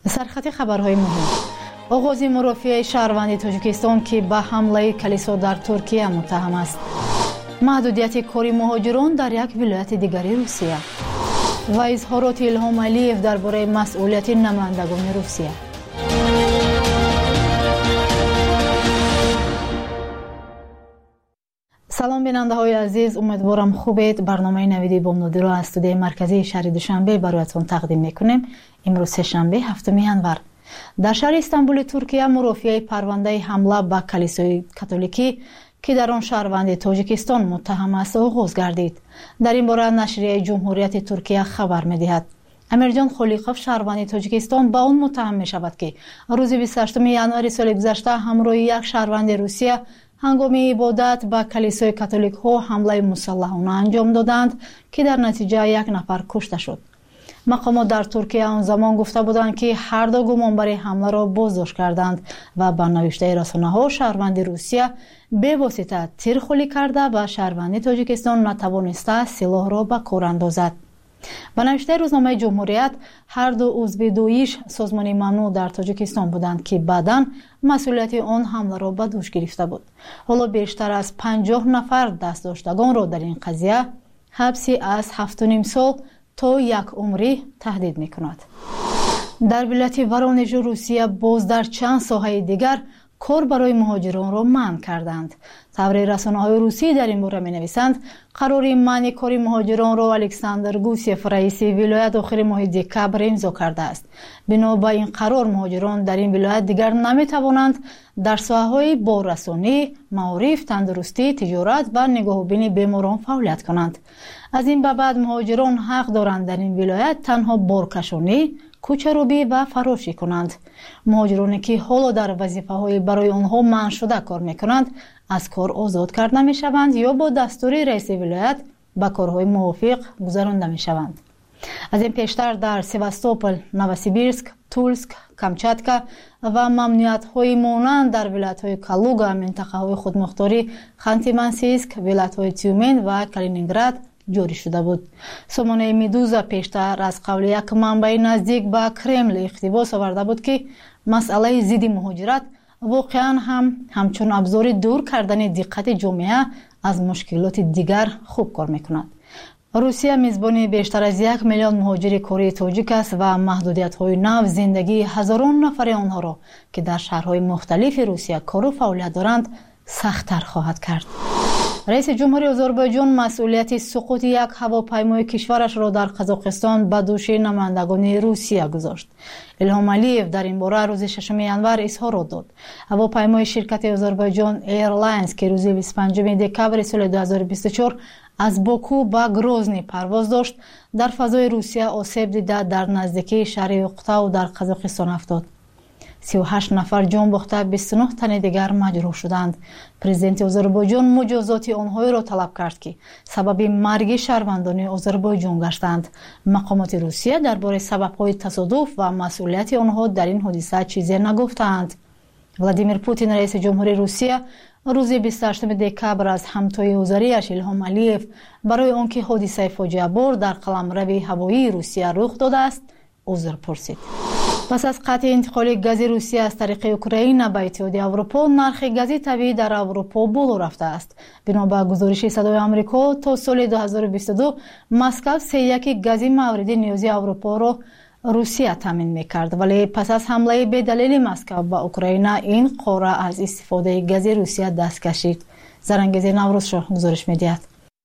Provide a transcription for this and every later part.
سرخط خبرهای مهم: آغاز مرافعه شهروند تاجیکستان که به حمله کلیسا در ترکیه متهم است. محدودیت کاری مهاجران در یک ولایت دیگری روسیه و اظهارات الهام علیف درباره مسئولیت نمایندگان روسیه. سلام بیننده های عزیز، امیدوارم خوبید. برنامه نویدی بامدادی را از استودیوی مرکزی شهر دوشنبه برایتان تقدیم میکنیم. امروز سه‌شنبه 7 ینور. در شهر استانبول ترکیه مرافعه پرونده حمله به کلیسای کاتولیکی که در آن شهروند تاجیکستان متهم است آغاز گردید. در این باره نشریه جمهوریت ترکیه خبر می‌دهد امیرجان خلیقوف شهروند تاجیکستان با آن متهم می‌شود که روز 28 ینوار سال گذشته همراه یک شهروند روسیه هنگام عبادت به کلیسای کاتولیک ها حمله مسلحانه انجام دادند که در نتیجه یک نفر کشته شد. مقامات در ترکیه آن زمان گفته بودند که هر دو گمانبر حمله را بازداشت کردند و به نوشته رسانه‌ها شهروند روسیه به واسطه تیرخوری کرده به شهروند تاجیکستان نتوانسته سلاح را به کار اندازد. به نوشته روزنامه جمهوریت هر دو عضو دویش سازمان ممنوع در تاجیکستان بودند که بعداً مسئولیت آن حمله را به دوش گرفته بود. حالا بیشتر از 50 نفر دست داشتگان را در این قضیه حبسی از 7.5 سال تا 1 عمری تهدید می‌کند. در ولایت ورونژ روسیه باز در چند ساحه دیگر کار برای مهاجران را منع کردند. خبر رسانه‌های روسی در این باره می‌نویسند قرار منع کار مهاجران را الکساندر گوسیف رئیس ولایت آخر ماه دکبر امضا کرده است. بنا به این قرار مهاجران در این ولایت دیگر نمی‌توانند در ساحه‌های باررسانی، معارف، تندرستی، تجارت و نگاهبینی بیماران فعالیت کنند. از این به بعد مهاجران حق دارند در این ولایت تنها بارکشانی، کوچه‌روبی و فراشی کنند. مهاجرانی که حالا در وظیفه‌های برای آنها منع شده کار می‌کنند از کار آزاد کرده می‌شوند یا با دستور رئیس ولایت به کارهای موافق گذرانده می‌شوند. از این پیشتر در سیواستوپل، نوسیبیرسک، تولسک، کامچاتکا و ممنوعیت‌های مانند در ولایت‌های کالوگا، منطقه‌های خودمختاری خانتی-منسیسک، ولایت‌های تیومن و کالینینگراد جاری شده بود. سامانه میدوزا پیشتر از قول یک منبع نزدیک به کرمل اقتباس آورده بود که مسئله ضد مهاجرت واقعا همچون ابزار دور کردن دقت جامعه از مشکلات دیگر خوب کار میکند. روسیه میزبان بیشتر از 1 میلیون مهاجر کره تاجیک است و محدودیت‌های نو زندگی هزاران نفر آنها را که در شهرهای مختلف روسیه کار و فعالیت دارند سخت‌تر خواهد کرد. رئیس جمهوری آذربایجان مسئولیت سقوط یک هواپیمای کشورش را در قزاقستان به دوش نمایندگان روسیه گذاشت. الهام علیف در این باره روز 6 ینور اظهارات داد. هواپیمای شرکت آذربایجان ایرلاینز که روز 25 دکبر سال 2024 از باکو به گروزنی پرواز داشت در فضای روسیه آسیب دیده در نزدیکی شهر اقتاو در قزاقستان افتاد. 38 نفر جان باخته، 29 تن دیگر مجروح شدند. پرزیدنت آذربایجان مجازات آنها را طلب کرد که سبب مرگ شهروندان آذربایجان گشتند. مقامات روسیه درباره سبب‌های تصادف و مسئولیت آنها در این حادثه چیزی نگفتند. ولادیمیر پوتین رئیس جمهوری روسیه روز 28 دکبر از همتای وزیرش الهام علیف برای آنکه حادثه فاجعه بار در قلمرو هوایی روسیه رخ داده است عذر پرسید. پس از قطع انتقال گاز روسیه از طریق اوکراین به اتحادیه اروپا، نرخ گاز طبیعی در اروپا بالا رفته است. بنا به گزارش صدای آمریکا تا سال 2022 مسکو 3/1 گاز مورد نیاز اروپا را روسیه تامین می‌کرد، ولی پس از حمله به دلیل مسکو به اوکراین این قاره از استفاده گاز روسیه دست کشید. زرنگیز نوروزشاه گزارش می‌دهد.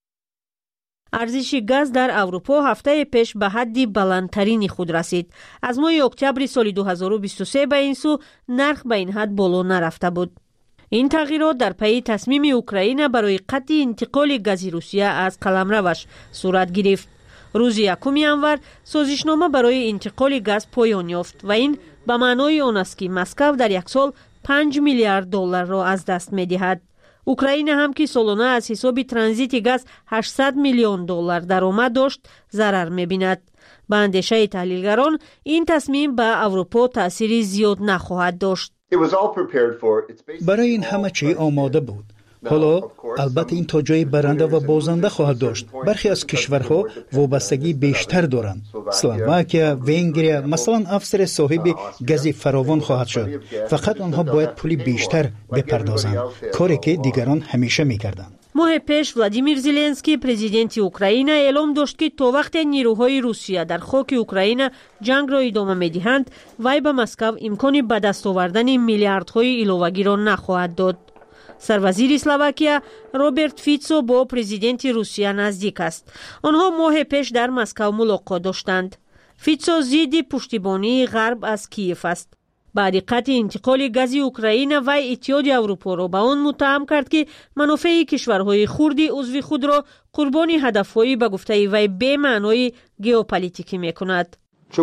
ارزش گاز در اروپا هفته پیش به حد بلندترین خود رسید. از ماه اکتبر سال 2023 به این سو نرخ به این حد بالا نرفته بود. این تغییرات در پی تصمیم اوکراین برای قطع انتقال گاز روسیه از قلمروش صورت گرفت. روز 1 ینور سازشنامه برای انتقال گاز پایان یافت و این به معنای آن است که مسکو در یک سال 5 میلیارد دلار را از دست می‌دهد. اوکراین هم که سالانه از حساب ترانزیت گاز 800 میلیون دلار درآمد داشت ضرر می‌بیند. به اندیشه تحلیلگران این تصمیم به اروپا تأثیری زیاد نخواهد داشت. برای این همه چی آماده بود. حالا البته این تا جای برنده و بازنده خواهد داشت. برخی از کشورها وابستگی بیشتر دارند. اسلواکیا، ونگریا مثلا افسر صاحب گاز فراوان خواهد شد. فقط آنها باید پول بیشتر بپردازند، کاری که دیگران همیشه میکردند. ماه پیش ولادیمیر زلنسکی پرزیدنت اوکراینا اعلام داشت که تا وقت نیروهای روسیه در خاک اوکراینا جنگ را ادامه می‌دهند، وی به مسکو امکان به دست آوردن میلیاردهای ایلوگی را نخواهد داد. سروزیر اسلواکیا روبرت فیتسو با پرزیدنت روسیه نزدیک است. آنها ماه پیش در مسکو ملاقات داشتند. فیتسو ضد پشتیبانی غرب از کیف است. بعد قطع انتقال گاز اوکراین و اتحاد اروپا را به آن متهم کرد که منافع کشورهای خرد عضو خود را قربان هدفهای به گفته وی به معنای ژئوپلیتیکی میکند.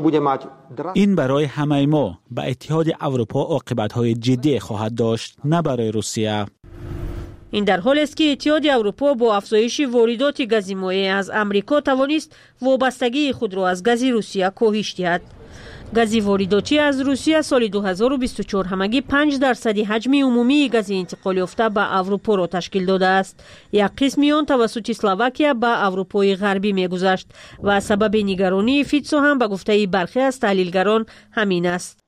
این برای همه ما به اتحاد اروپا عاقبت‌های جدی خواهد داشت، نه برای روسیه. این در حالی است که اتحاد اروپا با افزایش واردات گاز مایع از امریکا توانست وابستگی خود را از گاز روسیه کاهش دهد. گاز وارداتی از روسیه سال 2024 همگی 5% حجم عمومی گاز انتقال یافته به اروپا را تشکیل داده است. یک قسمی آن توسط اسلواکیا به اروپای غربی می‌گذشت و سبب نگرانی فیتسو هم به گفته برخی از تحلیلگران همین است.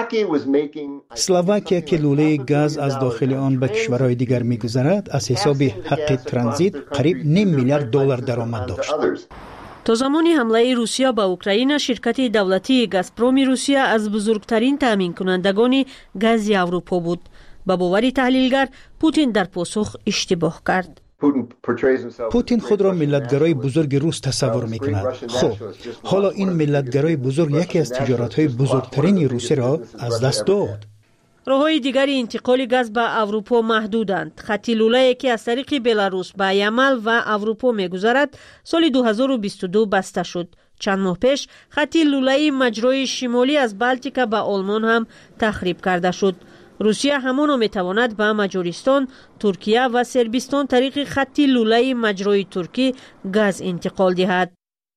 اسلواکیا که لوله گاز از داخل آن به کشورهای دیگر می‌گذرد، از حساب حق ترانزیت قریب $5 میلیارد درآمد داشت. تا زمانی حمله روسیه به اوکراین، شرکت دولتی گازپروم روسیه از بزرگترین تامین کنندگان گاز اروپا بود. به باور تحلیلگر پوتین در پاسخ اشتباه کرد. پوتین خود را ملتگرای بزرگ روس تصور می‌کند. خب حالا این ملتگرای بزرگ یکی از تجارت‌های بزرگترین روسیه را از دست داد. راه‌های دیگری انتقال گاز به اروپا محدودند. خط لوله‌ای که از طریق بلاروس به یمن و اروپا می‌گذرد سال 2022 بسته شد. چند ماه پیش خط لوله‌ای مجرای شمالی از بالتیک به آلمان هم تخریب کرده شد. روسیه همانا می‌تواند به مجارستان، ترکیه و صربستان طریق خط لوله‌ای مجرای ترکی گاز انتقال دهد.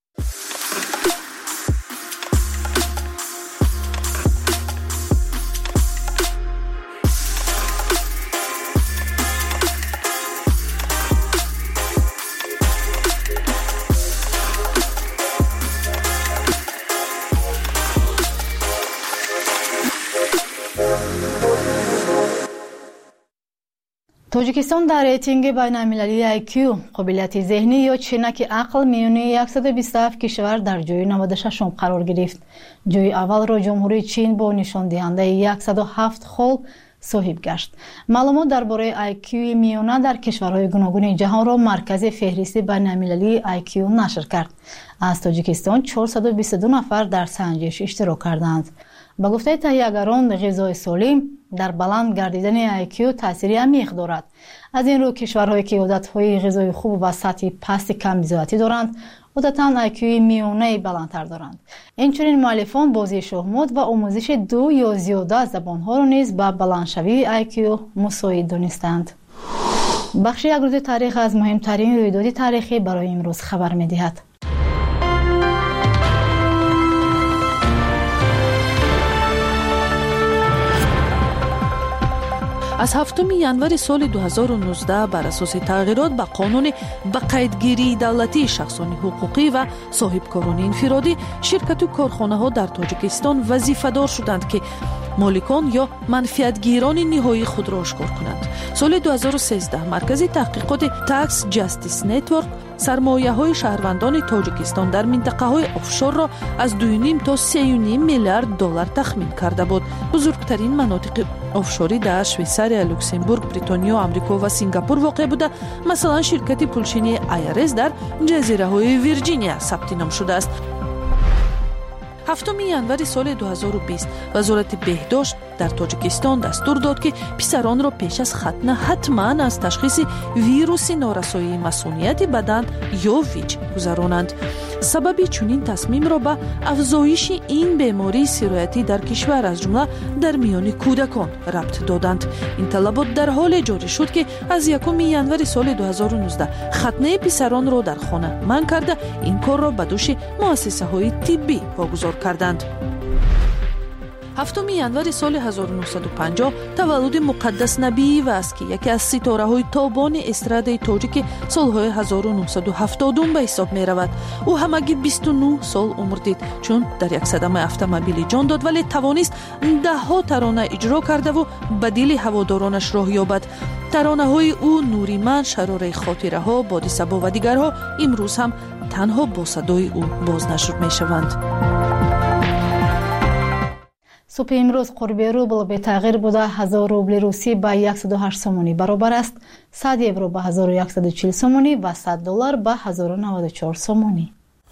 توجیکستان در ریتینگ بین‌المللی IQ قابلیت ذهنی یا چینک عقل میون 127 کشور در جای 96 قرار گرفت. جای اول را جمهوری چین با نشان دهنده 107 خال صاحب گشت. معلومات درباره IQ میانه در کشورهای گوناگون جهان را مرکز فهرست بین‌المللی IQ نشر کرد. از تاجیکستان 422 نفر در سنجش اشتراک کردند. با گفته تهیه‌گران، غذای سالم در بلند گردیدن IQ تأثیری عمیق دارد. از این رو کشورهایی که عادت‌های غذای خوب و سطح پست کم‌بضاعتی دارند، عادتاً IQ میانه بلندتر دارند. اینچنین مؤلفان بازی شахمات و آموزش 2 یا زیاده از زبان‌ها را نیز به بلندشوی IQ مساعد دانستند. بخش یک روز تاریخ از مهمترین رویداد تاریخی برای امروز خبر می‌دهد. از 7 январи соли 2019 бар асоси тағйирот ба қонуни ба қайдгирии давлатии шахсони ҳуқуқӣ ва соҳибкорони инфиродӣ ширкату корхонаҳо дар тоҷикистон вазифадор шуданд ки моликон ё манфиатгирони ниҳоии худро ошкор кунанд. соли 2013 маркази таҳқиқоти Tax Justice Network сармояҳои шаҳрвандони тоҷикистон дар минтақаҳои офшорро аз 2.5 то 3.5 миллиард доллар тахмин карда буд. бузургтарин манотиқи офшорӣ дар Швейцария, Люксембург, Бритониё, Амрико ва Сингапур воқеъ буда, масалан ширкати пулшинии IRS дар ҷазираҳои Вирҷиния сабти ном шудааст. 7 январи соли 2020 вазорати беҳдошт дар тоҷикистон дастур дод ки писаронро пеш аз хатна ҳатман аз ташхиси вируси норасоии масунияти бадан ё ВИЧ гузаронанд. сабаби чунин тасмимро ба афзоиши ин бемории сироятӣ дар кишвар аз ҷумла дар миёни кӯдакон рабт доданд. ин талабот дар ҳоле ҷорӣ шуд ки аз 1 январи соли 2019 хатнаи писаронро дар хона манъ карда ин корро ба дӯши муассисаҳои тиббӣ вогузор карданд. 7 январи соли 1950 таваллуди муқаддас набиев аст ки яке аз ситораҳои тобони эстрадаи тоҷики солҳои 1970 ба ҳисоб меравад. ӯ ҳамагӣ 29 сол умр дид, чун дар як садамаи автомобилӣ ҷон дод, вале тавонист даҳҳо тарона иҷро кардаву ба дили ҳаводоронаш роҳ ёбад. таронаҳои ӯ нури ман, шарораи хотираҳо, боди сабо ва дигарҳо имрӯз ҳам танҳо бо садои ӯ бознашр мешаванд. субҳи имрӯз қурби рубл бетағйир буда 1000 рубли русӣ ба 108 сомонӣ баробар аст, 100 евро ба 1140 сомонӣ ва 100 доллар ба 1094 сомонӣ.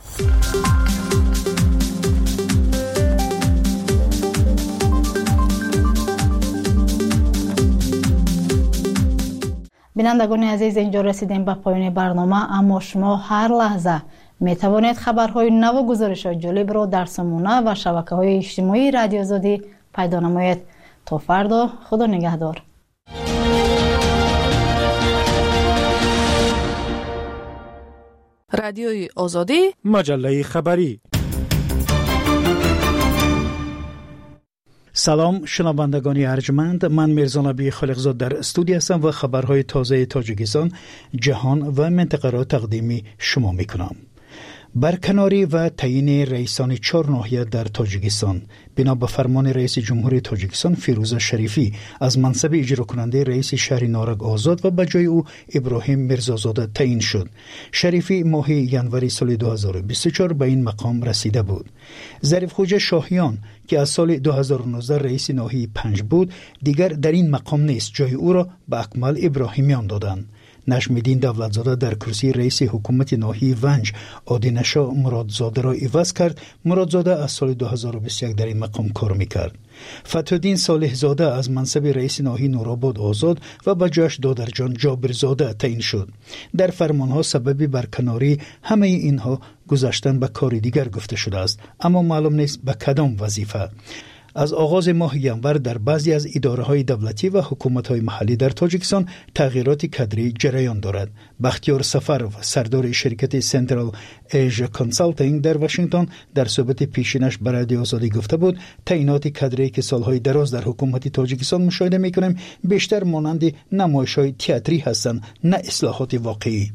бинандагони азиз, инҷо расидем ба поёни барнома, аммо шумо ҳар лаҳза метавонед хабарҳои наву гузоришҳои ҷолибро дар сомона ва шабакаҳои иҷтимоии Радиои Озодӣ пайдо намоед. То фардо, худо нигаҳдор. Радиои Озодӣ, маҷаллаи хабарӣ. салом шунавандагони арҷманд, ман Мирзонабии Холиқзод дар студия ҳастам ва хабарҳои тозаи Тоҷикистон, ҷаҳон ва минтақаро тақдими шумо мекунам. برکناری و تعیین رئیسان 4 ناحیه در تاجیکستان بنا به فرمان رئیس جمهوری تاجیکستان فیروزه شریفی از منصب اجرا کننده رئیس شهر نارنج آزاد و به جای او ابراهیم میرزازاده تعیین شد. شریفی ماه ینوری سال 2024 به این مقام رسیده بود. ظریف خوجه شاهیان که از سال 2019 رئیس ناحیه 5 بود دیگر در این مقام نیست، جای او را به اکمل ابراهیمیان دادند. نجم‌الدین دولتزاده در کرسی رئیس حکومت ناحیه ونج آدینشا مرادزاده را عوض کرد. مرادزاده از سال 2021 در این مقام کار میکرد. فتح‌الدین صالح زاده از منصب رئیس ناحیه نورآباد آزاد و به جاش دادرجان جابرزاده تعیین شد. در فرمانها سبب برکناری همه اینها گذاشتن به کار دیگر گفته شده است، اما معلوم نیست به کدام وظیفه. از آغاز ماه ینور در بعضی از اداره‌های دولتی و حکومت‌های محلی در تاجیکستان تغییرات کادری جریان دارد. بختیار سفرов سردار شرکت سنترال ایژ کنسالتینگ در واشنگتن در صحبت پیشینش به رادیو آزادی گفته بود تعیینات کادری که سالهای دراز در حکومت تاجیکستان مشاهده می‌کنیم بیشتر مانند نمایش‌های تئاتری هستند، نه اصلاحات واقعی.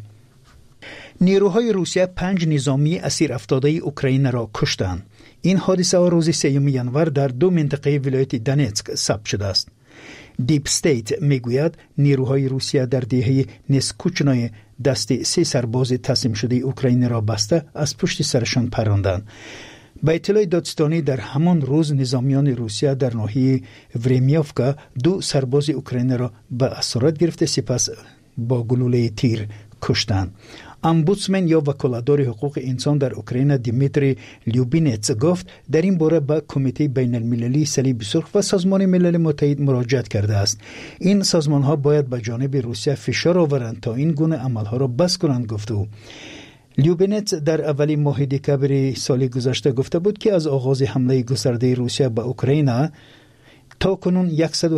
نیروهای روسیه 5 نظامی اسیر افتاده اوکراین را کشتند. این حادثه روز 3 ینور در 2 منطقه ولایت دونتسک ثبت شده است. دیپ استیت میگوید نیروهای روسیه در دهه نسکوچنای دست 3 سرباز تسلیم شده اوکراین را بسته از پشت سرشان پراندند. به اطلاع دادستانی در همان روز نظامیان روسیه در ناحیه ورمیوفکا 2 سرباز اوکراین را به اسارت گرفته سپس با گلوله تیر کشتند. امبودسمن یا وکالتدار حقوق انسان در اوکراین دیمیتری لیوبینتس گفت در این باره به کمیته بین المللی صلیب سرخ و سازمان ملل متحد مراجعت کرده است. این سازمان ها باید به جانب روسیه فشار آورند تا این گونه عملها را بس کنند گفت او. لیوبینتس در اولین ماه دکامبر سال گذشته گفته بود که از آغاز حمله گسترده روسیه به اوکراین تا کنون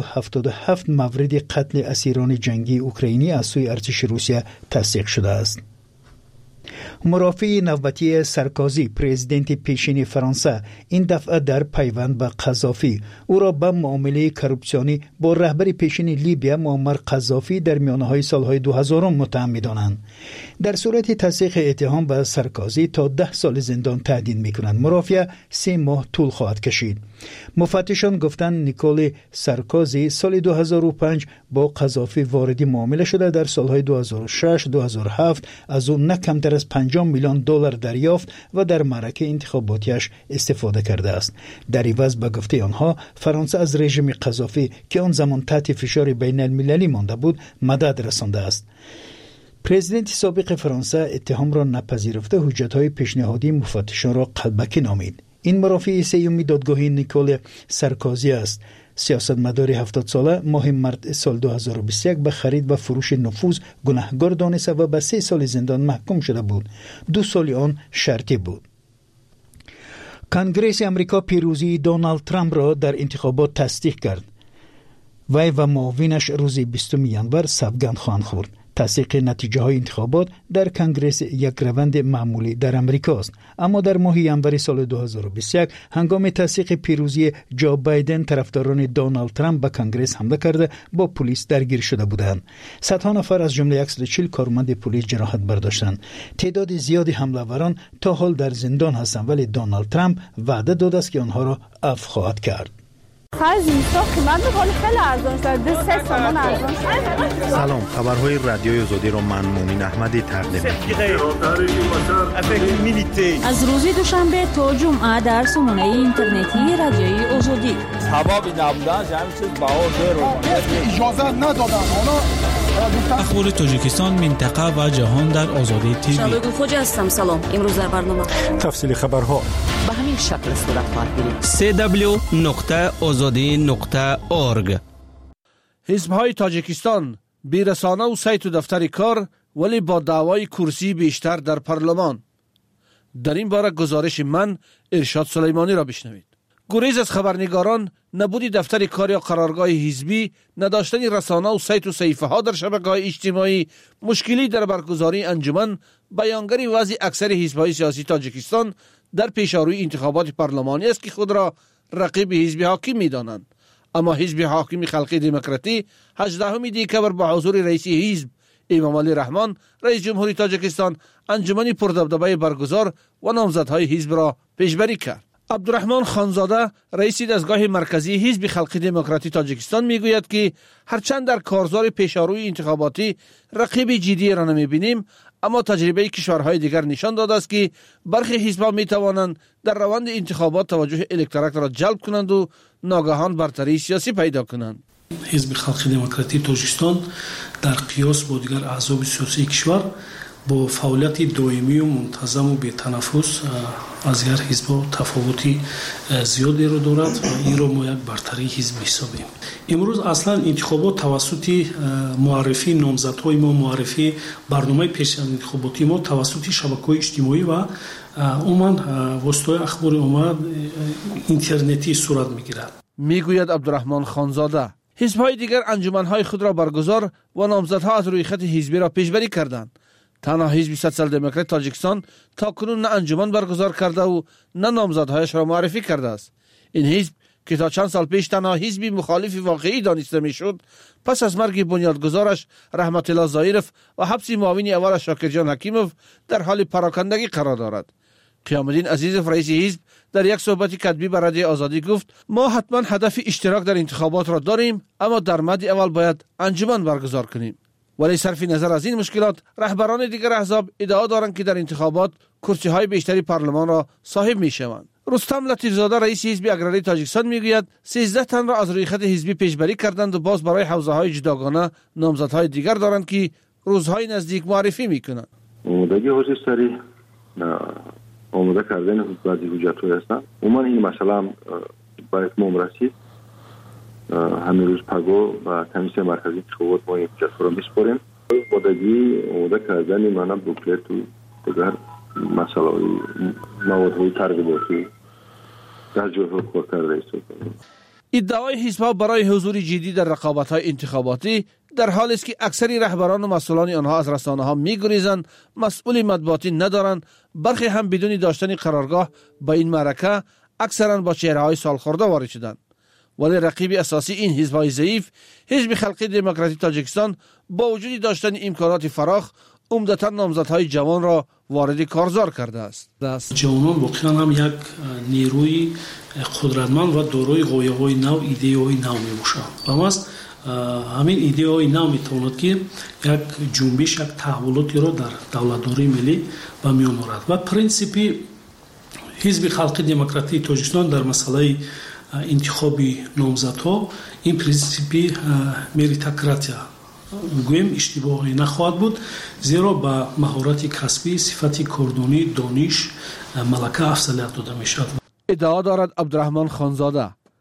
177 مورد قتل اسیران جنگی اوکراینی از سوی ارتش روسیه تصدیق شده است. مرافع نوبتی سارکوزی پرزیدنت پیشین فرانسه این دفعه در پیوند به قذافی او را به معامله کورپسیونی با رهبر پیشین لیبیا معمر قذافی در میانه‌های سالهای 2000 متهم می‌دانند. در صورت تصدیق اتهام به سارکوزی تا 10 سال زندان تهدید می‌کنند. مرافع 3 ماه طول خواهد کشید. مفتشان گفتند نیکول سارکوزی سال 2005 با قذافی وارد معامله شده. در سالهای 2006 2007 از او نه کمتر از 50 میلیون دلار دریافت و در معرکه انتخاباتیش استفاده کرده است. در عوض به گفته آنها فرانسه از رژیم قذافی که آن زمان تحت فشار بین المللی مانده بود مدد رسانده است. پرزیدنت سابق فرانسه اتهام را نپذیرفته حجت‌های پیشنهادی مفتشان را قلبکی نامید. این مرافع سیومی دادگاهی نیکول سارکوزی است. سیاستمدار 70 ساله ماه مارس سال 2021 به خرید و فروش نفوذ گناهکار دانسته و به 3 سال زندان محکوم شده بود. 2 سال آن شرطی بود. کنگره امریکا پیروزی دونالد ترامپ را در انتخابات تصدیق کرد. وی و معاونش روز 20 ینور سوگند خواهند خورد. تصدیق نتیجه های انتخابات در کنگره یک روند معمولی در امریکا است، اما در ماه ژانویه سال 2021 هنگام تصدیق پیروزی جو بایدن طرفداران دونالد ترامپ به کنگره حمله کرده با پلیس درگیر شده بودند. صدها نفر از جمله 140 کارمند پلیس جراحت برداشتند. تعداد زیادی حمله‌آوران تا حال در زندان هستند، ولی دونالد ترامپ وعده داده است که آنها را عفو خواهد کرد. سلام، خبرهای رادیوی آزادی را من مومن احمدی تقدیم می‌کنم. از روز دوشنبه تا جمعه در سامانه اینترنتی رادیوی آزادی. حبابی نبودن همین چیز اجازه ندادن. اخبار تاجیکستان، منطقه و جهان در آزادی تیوی. شبه گفوج هستم. سلام. امروز در برنامه تفصیل خبرها به همین شکل صورت خواهد گرفت. www.azadi.org. حزب‌های تاجیکستان بی رسانه و سایت و دفتر کار، ولی با دعوای کرسی بیشتر در پارلمان. در این باره گزارش من ارشاد سلیمانی را بشنوید. گریز از خبرنگاران، نبودی دفتر کار یا قرارگاه حزبی، نداشتن رسانه و سایت و صحیفه ها در شبکه‌های اجتماعی، مشکلی در برگزاری انجمن، بیانگری وضع اکثر حزب‌های سیاسی تاجیکستان در پیشاروی انتخابات پارلمانی است که خود را رقیب حزب حاکم می‌دانند. اما حزب حاکم خلقی دموکراتی 18 دکبر با حضور رئیس حزب امام علی رحمان رئیس جمهوری تاجیکستان انجمنی پردبدبه برگزار و نامزدهای حزب را پیشبری کرد. عبدالرحمن خانزاده رئیس دستگاه مرکزی حزب خلقی دموکراتی تاجیکستان میگوید که هرچند در کارزار پیشاروی انتخاباتی رقیب جدی را نمیبینیم، اما تجربه کشورهای دیگر نشان داده است که برخی حزب‌ها میتوانند در روند انتخابات توجه الکتورات را جلب کنند و ناگهان برتری سیاسی پیدا کنند. حزب خلقی دموکراتی تاجیکستان در قیاس با دیگر احزاب سیاسی کشور با فعالیت دائمی و منتظم و بی‌تنفس از دیگر حزب‌ها تفاوتی زیادی را دارد و این را ما یک برتری حزب حسابیم. امروز اصلا انتخابات توسط معرفی نامزدهای ما، معرفی برنامه پیش انتخاباتی ما توسط شبکه‌های اجتماعی و عموما وسایل اخبار عمومی اینترنتی صورت می‌گیرد. میگوید عبدالرحمن خانزاده. حزب‌های دیگر انجمن‌های خود را برگزار و نامزدها از روی خط حزبی را پیشبری کردند. تنها حزب سوسیال دموکرات تاجیکستان تا کنون نه انجمن برگزار کرده و نه نامزدهایش را معرفی کرده است. این حزب که تا چند سال پیش تنها حزبی مخالف واقعی دانسته میشد، پس از مرگ بنیادگذارش رحمت الله ظاهرف و حبس معاون اول شاکرجان حکیموف در حال پراکندگی قرار دارد. قیام الدین عزیزوف رئیس حزب در یک صحبت کتبی به رادیو آزادی گفت: ما حتما هدف اشتراک در انتخابات را داریم، اما در مد اول باید انجمن برگزار کنیم. ولی صرف نظر از این مشکلات، رهبران دیگر احزاب ادعا دارند که در انتخابات کرسی‌های بیشتری پارلمان را صاحب می‌شوند. رستم لطیفزاده رئیس حزب اگراری تاجیکستان میگوید 13 تن را از روی خط حزبی پیشبری کردند و باز برای حوزه‌های جداگانه نامزدهای دیگر دارند که روزهای نزدیک معرفی می‌کنند. اومدگی حزب سری آماده کردن بعضی حجت‌های هستند. عموما این مسئله با اتمام رسید. همین روز پگو و کمیسیون مرکزی انتخابات ما این حجت را میسپاریم. آمادگی آماده کردن معنا بوکلت و دیگر مسائل موادهای ترغیباتی در جهت کار کرده است. ادعای حزب‌ها برای حضور جدی در رقابت‌های انتخاباتی در حالی است که اکثر رهبران و مسئولان آنها از رسانه‌ها می‌گریزند، مسئول مطبوعاتی ندارند، برخی هم بدون داشتن قرارگاه با این معرکه اکثرا با چهره‌های سالخورده وارد شدند. ولی رقیب اساسی این حزب‌های ضعیف، حزب خلقی دموکراتی تاجیکستان، با وجود داشتن امکانات فراخ، عمدتاً نامزدهای جوان را وارد کارزار کرده است. جوانان واقعا هم یک نیروی قدرتمند و دارای غایه‌های نو، ایده‌های نو میباشند. و همین ایده‌های نو میتواند که یک جنبش، یک تحولاتی را در دولتداری ملی به میان آورد. و پرینسیپی حزب خلقی دموکراتی تاجیکستان در مسئله انتخابی نامزدها این پرینسیپی مریتوکراتیا گویم اشتباهی نخواهد بود، زیرا با مهارت کسبی، صفت کاردانی، دانش، ملکه افضلیت داده می شود. ادعا دارد عبدالرحمن خانزاده.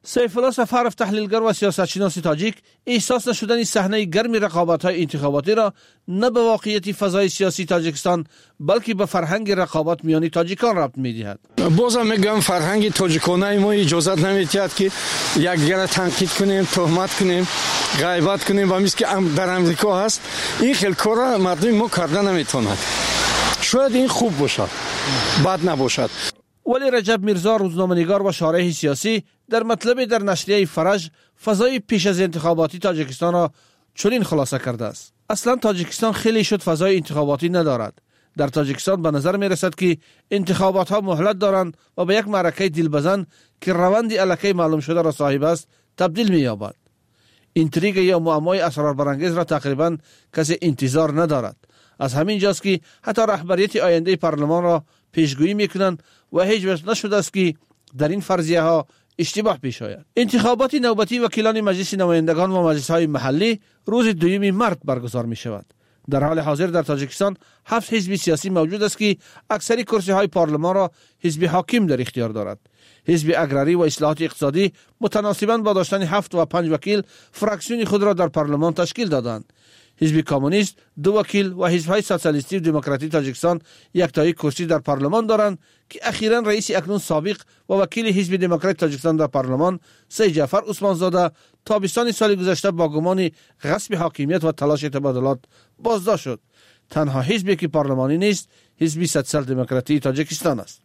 سیف الله سفرов تحلیلگر و سیاستشناس تاجیک احساس نشدن صحنه گرم رقابت‌های انتخاباتی را نه به واقعیت فضای سیاسی تاجیکستان بلکه به فرهنگ رقابت میان تاجیکان ربط می‌دهد. بازم میگم فرهنگ تاجیکانه ما اجازه نمی‌دهد که یکدیگر را تنقید کنیم، تهمت کنیم، غیبت کنیم و مثل که در امریکا هست. این خیلی کارا مردم ما کردن نمی‌تواند. شاید این خوب باشد، بد نباشد. ولی رجب میرزا روزنامه‌نگار و شارح سیاسی در مطلب در نشریه فرج فضای پیش از انتخاباتی تاجیکستان را چنین خلاصه کرده است: اصلا تاجیکستان خیلی شد فضای انتخاباتی ندارد. در تاجیکستان به نظر می رسد که انتخابات ها مهلت دارند و به یک معرکه دلبزن که روندی الکی معلوم شده را صاحب است تبدیل می یابد. اینتریگ یا معمای اسرار برانگیز را تقریبا کسی انتظار ندارد. از همین جاست که حتی رهبریت آینده پارلمان را پیشگویی میکنند و هیچ وقت نشده است که در این فرضیه ها اشتباه پیش آید. انتخابات نوبتی وکیلان مجلس نمایندگان و مجلس های محلی روز 2 مارس برگزار می شود. در حال حاضر در تاجیکستان 7 حزب سیاسی موجود است که اکثری کرسی های پارلمان را حزب حاکم در اختیار دارد. حزب اگراری و اصلاحات اقتصادی متناسباً با داشتن 7 و 5 وکیل فراکسیون خود را در پارلمان تشکیل دادند. حزب کمونیست 2 وکیل و حزب‌های سوسیالیستی و دموکراتی تاجیکستان یک تایی کرسی در پارلمان دارند که اخیراً رئیس اکنون سابق و وکیل حزب دموکرات تاجیکستان در پارلمان سید جعفر عثمانزاده تابستان سال گذشته با گمان غصب حاکمیت و تلاش تبادلات بازداشت شد. تنها حزبی که پارلمانی نیست حزب سوسیال دموکراتی تاجیکستان است.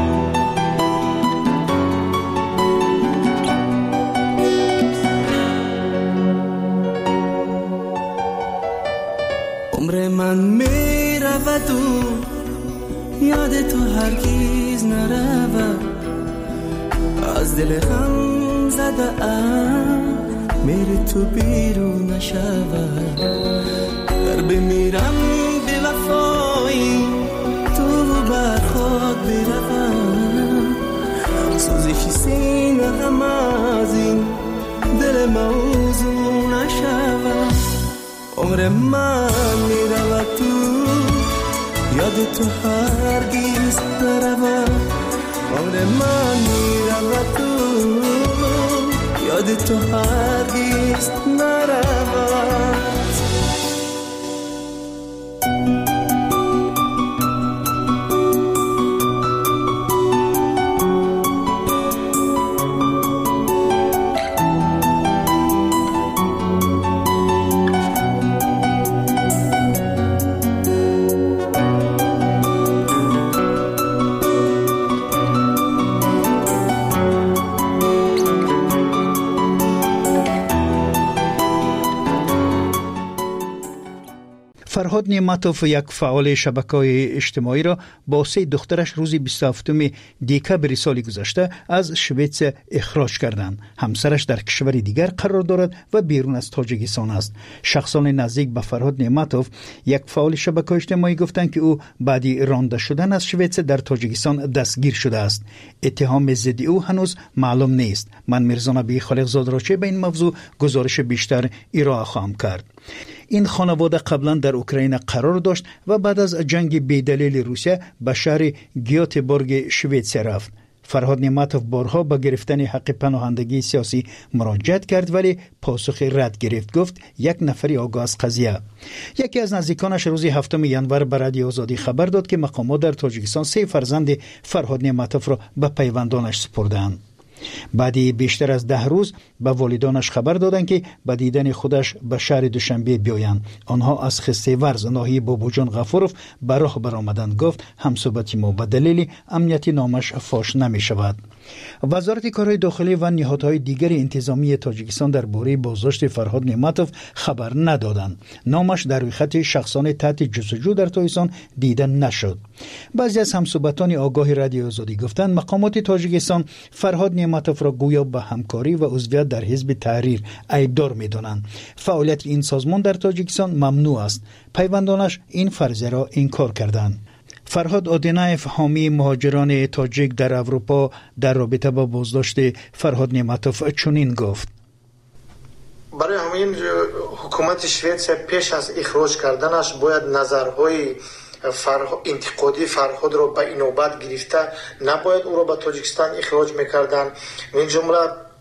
عمر من می رود و یاد تو هرگیز نرود، از دل غم زده ام میری تو بیرون نشود. در بمیرم به وفایی تو بر خود بروم، سوزش سینه غم از این دل موضوع نشود. عمر من می رود تو یاد تو هرگیز نرود. عمر من می رود تو یاد تو هرگیز نرود. فرهاد نعمتوف یک فعال شبکه‌های اجتماعی را با 3 دخترش روز 27 دکبر سال گذشته از شویتس اخراج کردند. همسرش در کشور دیگر قرار دارد و بیرون از تاجیکستان است. شخصان نزدیک به فرهاد نعمتوف یک فعال شبکه اجتماعی گفتند که او بعد رانده شدن از شویتس در تاجیکستان دستگیر شده است. اتهام ضد او هنوز معلوم نیست. من میرزا نبی خالقزاد راچه به این موضوع گزارش بیشتر ارائه خواهم کرد. این خانواده قبلا در اوکراین قرار داشت و بعد از جنگ بی‌دلیل روسیه به شهر گیوتبورگ شویتس رفت. فرهاد نعمتوف بارها با گرفتن حق پناهندگی سیاسی مراجعت کرد ولی پاسخ رد گرفت. گفت یک نفری آگاه از قضیه. یکی از نزدیکانش روز 7 ژانویه به رادیو آزادی خبر داد که مقامات در تاجیکستان 3 فرزند فرهاد نعمتوف را به پیوندانش سپردند. بعدی بیشتر از 10 روز به والدانش خبر دادند که به دیدن خودش به شهر دوشنبه بیایند. آنها از خسته ورز ناحیه بابوجان غفوروف به راه برآمدند. گفت همصحبت ما به دلیل امنیتی نامش فاش نمی شود. وزارت کارهای داخلی و نهادهای دیگر انتظامی تاجیکستان درباره بازداشت فرهاد نعمتوف خبر ندادند. نامش در روی خط شخصان تحت جستجو در تاجیکستان دیده نشد. بعضی از همصحبتان آگاه رادیو آزادی گفتند مقامات تاجیکستان فرهاد نعمتوف را گویا به همکاری و عضویت در حزب تحریر عیبدار می‌دانند. فعالیت این سازمان در تاجیکستان ممنوع است. پیوندانش این فرضیه را انکار کردند. فرهاد آدینایف حامی مهاجران تاجیک در اروپا در رابطه با بازداشت فرهاد نعمتوف چنین گفت: برای همین حکومت شویتس پیش از اخراج کردنش باید نظرهای انتقادی فرهاد را به این نوبت گرفته، نباید او را به تاجیکستان اخراج میکردن. این جمله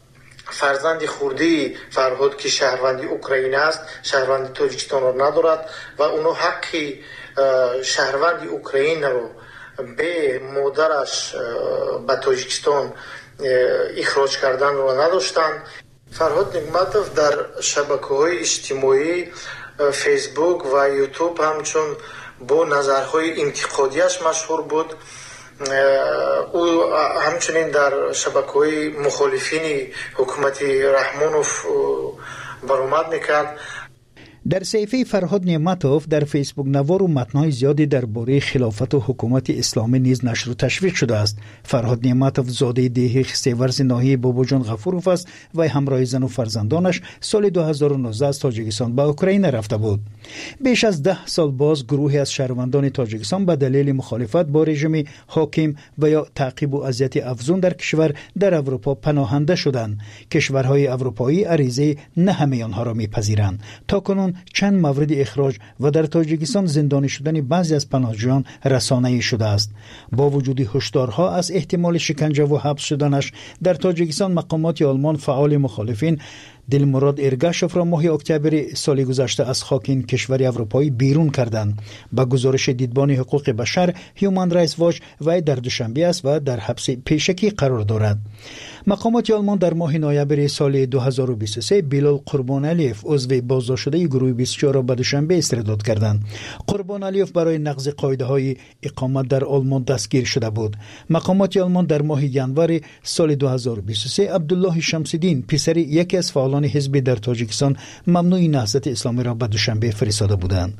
فرزند خردی فرهاد که شهروندی اوکراین است شهروندی تاجیکستان را ندارد و اونو حقی شهروندی اوکراین رو به مادرش به تاجیکستان اخراج کردن رو نداشتند. فرهاد نعمتов در شبکه‌های اجتماعی فیسبوک و یوتیوب همچون با نظرهای انتقادیش مشهور بود. او همچنین در شبکه‌های مخالفین حکومت رحمانوف برآمد میکرد. در صحیفه فرهاد نعمتов در فیسبوک نوار و متن‌های زیادی درباره خلافت و حکومت اسلامی نیز نشر و تشویق شده است. فرهاد نعمتov زاده دیه خستیورز ناحیه باباجان غفوروف است و همراه زن و فرزندانش سال 2019 از تاجیکستان به اوکراین رفته بود. بیش از 10 سال باز گروهی از شهروندان تاجیکستان به دلیل مخالفت با رژیم حاکم و یا تعقیب و اذیت افزون در کشور در اروپا پناهنده شدند. کشورهای اروپایی عریضه نه همه آنها را میپذیرند. تاکنون چند مورد اخراج و در تاجیکستان زندانی شدن بعضی از پناهجویان رسانه‌ای شده است. با وجود هشدارها از احتمال شکنجه و حبس شدنش در تاجیکستان، مقامات آلمان فعال مخالفین دلمراد ارگاشوف را ماه اکتبر سال گذشته از خاک این کشور اروپایی بیرون کردند. با گزارش دیدبان حقوق بشر هیومن رایتس واچ وی در دوشنبه است و در حبس پیشکی قرار دارد. مقامات آلمان در ماه نوامبر سال 2023 بیلال قربانعلیوف عضو بازداشت شده گروه 24 را به دوشنبه استرداد کردند. قربانعلیوف برای نقض قاعده‌های اقامت در آلمان دستگیر شده بود. مقامات آلمان در ماه ژانویه سال 2023 عبدالله شمس‌الدین پسر یکی از فعالان حزب در تاجیکستان ممنوع نهضت اسلامی را به دوشنبه فرستاده بودند.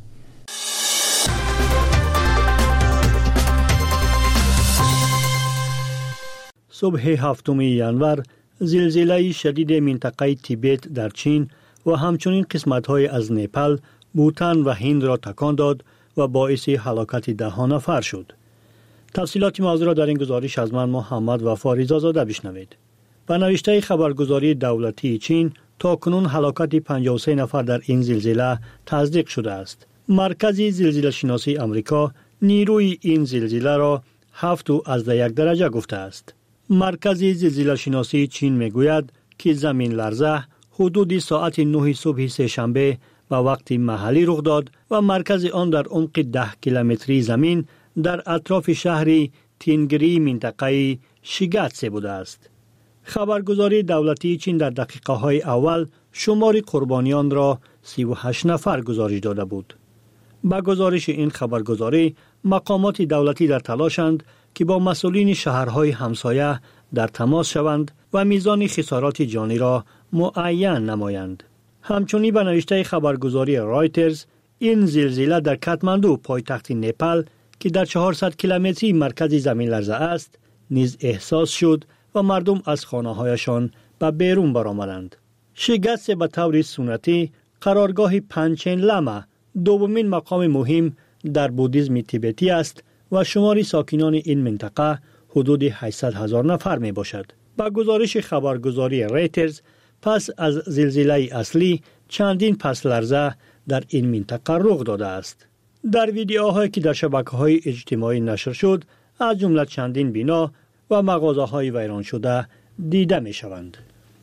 صبح 7 ژانویه زلزله شدید منطقه تیبت در چین و همچنین قسمت‌های از نپال، بوتان و هند را تکان داد و باعث هلاکت 10 نفر شد. تفصیلات موضوع را در این گزارش از من محمد وفا رضازاده بشنوید. به نوشته خبرگزاری دولتی چین تاکنون هلاکت 53 نفر در این زلزله تصدیق شده است. مرکز زلزله شناسی آمریکا نیروی این زلزله را 7.1 درجه گفته است. مرکز زلزله شناسی چین میگوید که زمین لرزه حدود ساعت 9 صبح سه‌شنبه به وقت محلی رخ داد و مرکز آن در عمق 10 کیلومتری زمین در اطراف شهر تینگری منطقه شیگاتسه بوده است. خبرگزاری دولتی چین در دقیقه های اول شمار قربانیان را 38 نفر گزارش داده بود. با گزارش این خبرگزاری مقامات دولتی در تلاشند که با مسئولین شهرهای همسایه در تماس شوند و میزان خسارات جانی را معین نمایند. همچنین به نوشته خبرگزاری رایترز این زلزله در کاتماندو پایتخت نپال که در 400 کیلومتری مرکز زمین لرزه است نیز احساس شد و مردم از خانه‌هایشان به بیرون برآمدند. شیگاتسه به طور سنتی قرارگاه پنچن لاما دومین مقام مهم در بودیسم تیبتی است و شمار ساکنان این منطقه حدود 800,000 نفر می باشد. با گزارش خبرگزاری رایترز پس از زلزله اصلی چندین پس لرزه در این منطقه رخ داده است. در ویدیوهایی که در شبکه‌های اجتماعی نشر شد از جمله چندین بنا و مغازه‌های ویران شده دیده می شوند.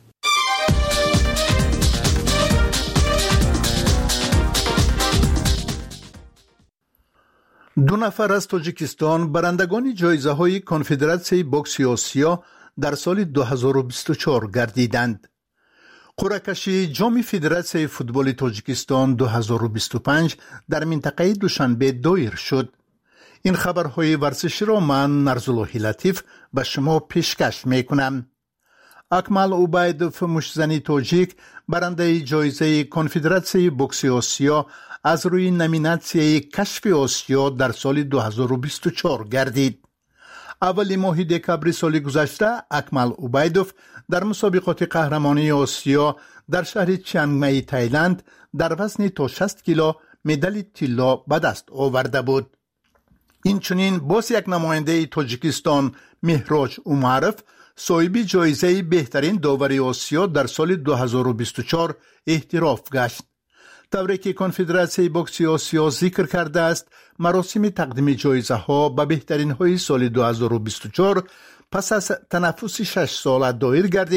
دو نفر از تاجیکستان برندگان جایزه‌های کنفدراسیون بوکس آسیا در سال 2024 گردیدند. قرعه کشی جام فدراسیون فوتبال تاجیکستان 2025 در منطقه دوشنبه دایر شد. این خبرهای ورزشی را من نرزالله لطیف به شما پیشکش میکنم. اکمل عبیدوف مشزنی تاجیک برنده جایزه کنفدراسیون بوکس آسیا از روی نامیناسیون کشف آسیا در سال 2024 گردید. اولی ماه دکبر سال گذشته اکمل عبیدوف در مسابقات قهرمانی آسیا در شهر چیانگ تایلند در وزن تا 60 کیلو مدال طلا به دست آورده بود. این چنین باز یک نماینده تاجیکستان مهراج عمرف صاحب جایزه بهترین داور آسیا در سال 2024 احتراف گشت. طوری که کنفدراسیون بوکس آسیا ذکر کرده است، مراسم تقدیم جایزه ها به بهترین های سال 2024 پس از تنفس 6 ساله دایر گردید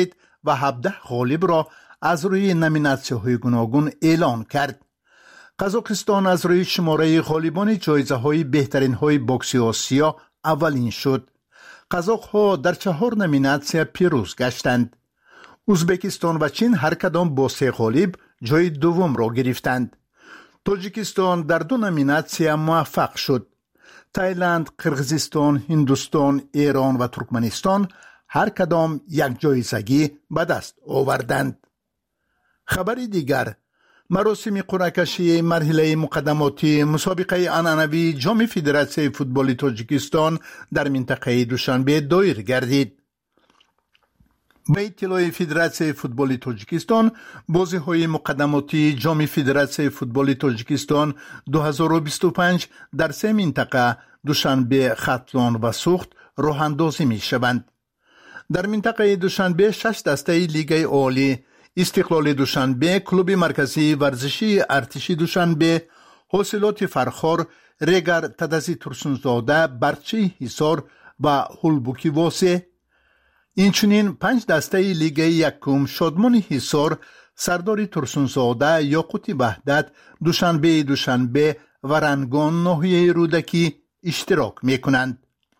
و 17 غالب را از روی نامیناسیون‌های گوناگون اعلان کرد. قزاقستان از روی شماره غالبان جایزه‌های بهترین‌های بوکس آسیا اولین شد. قزاق‌ها در 4 نامیناسیون پیروز گشتند. ازبکستان و چین هر کدام با 3 غالب جای دوم را گرفتند. تاجیکستان در 2 نامیناسیون موفق شد. تایلند، قرغیزستان، هندوستان، ایران و ترکمنستان هر کدام یک جایزگی به دست آوردند. خبر دیگر، مراسم قرعه کشی مرحله مقدماتی مسابقه عنعنوی جام فدراسیون فوتبال تاجیکستان در منطقه دوشنبه دایر گردید. به اطلاع فدراسیون فوتبال تاجیکستان، بازی‌های مقدماتی جام فدراسیون فوتبال تاجیکستان 2025 در 3 منطقه دوشنبه، ختلان و سوخت راه اندازی می‌شوند. در منطقه دوشنبه 6 دسته لیگ عالی، استقلال دوشنبه، کلوب مرکزی ورزشی ارتش دوشنبه، حاصلات فرخار، ریگر تدزی ترسونزاده، برچی حصار و هولبوکی واسه. اینچنین 5 دسته لیگ یکم، شادمان حصار، سرداری ترسونزاده، یاقوت وحدت، دوشنبه و رنگان ناحیه رودکی اشتراک میکنند.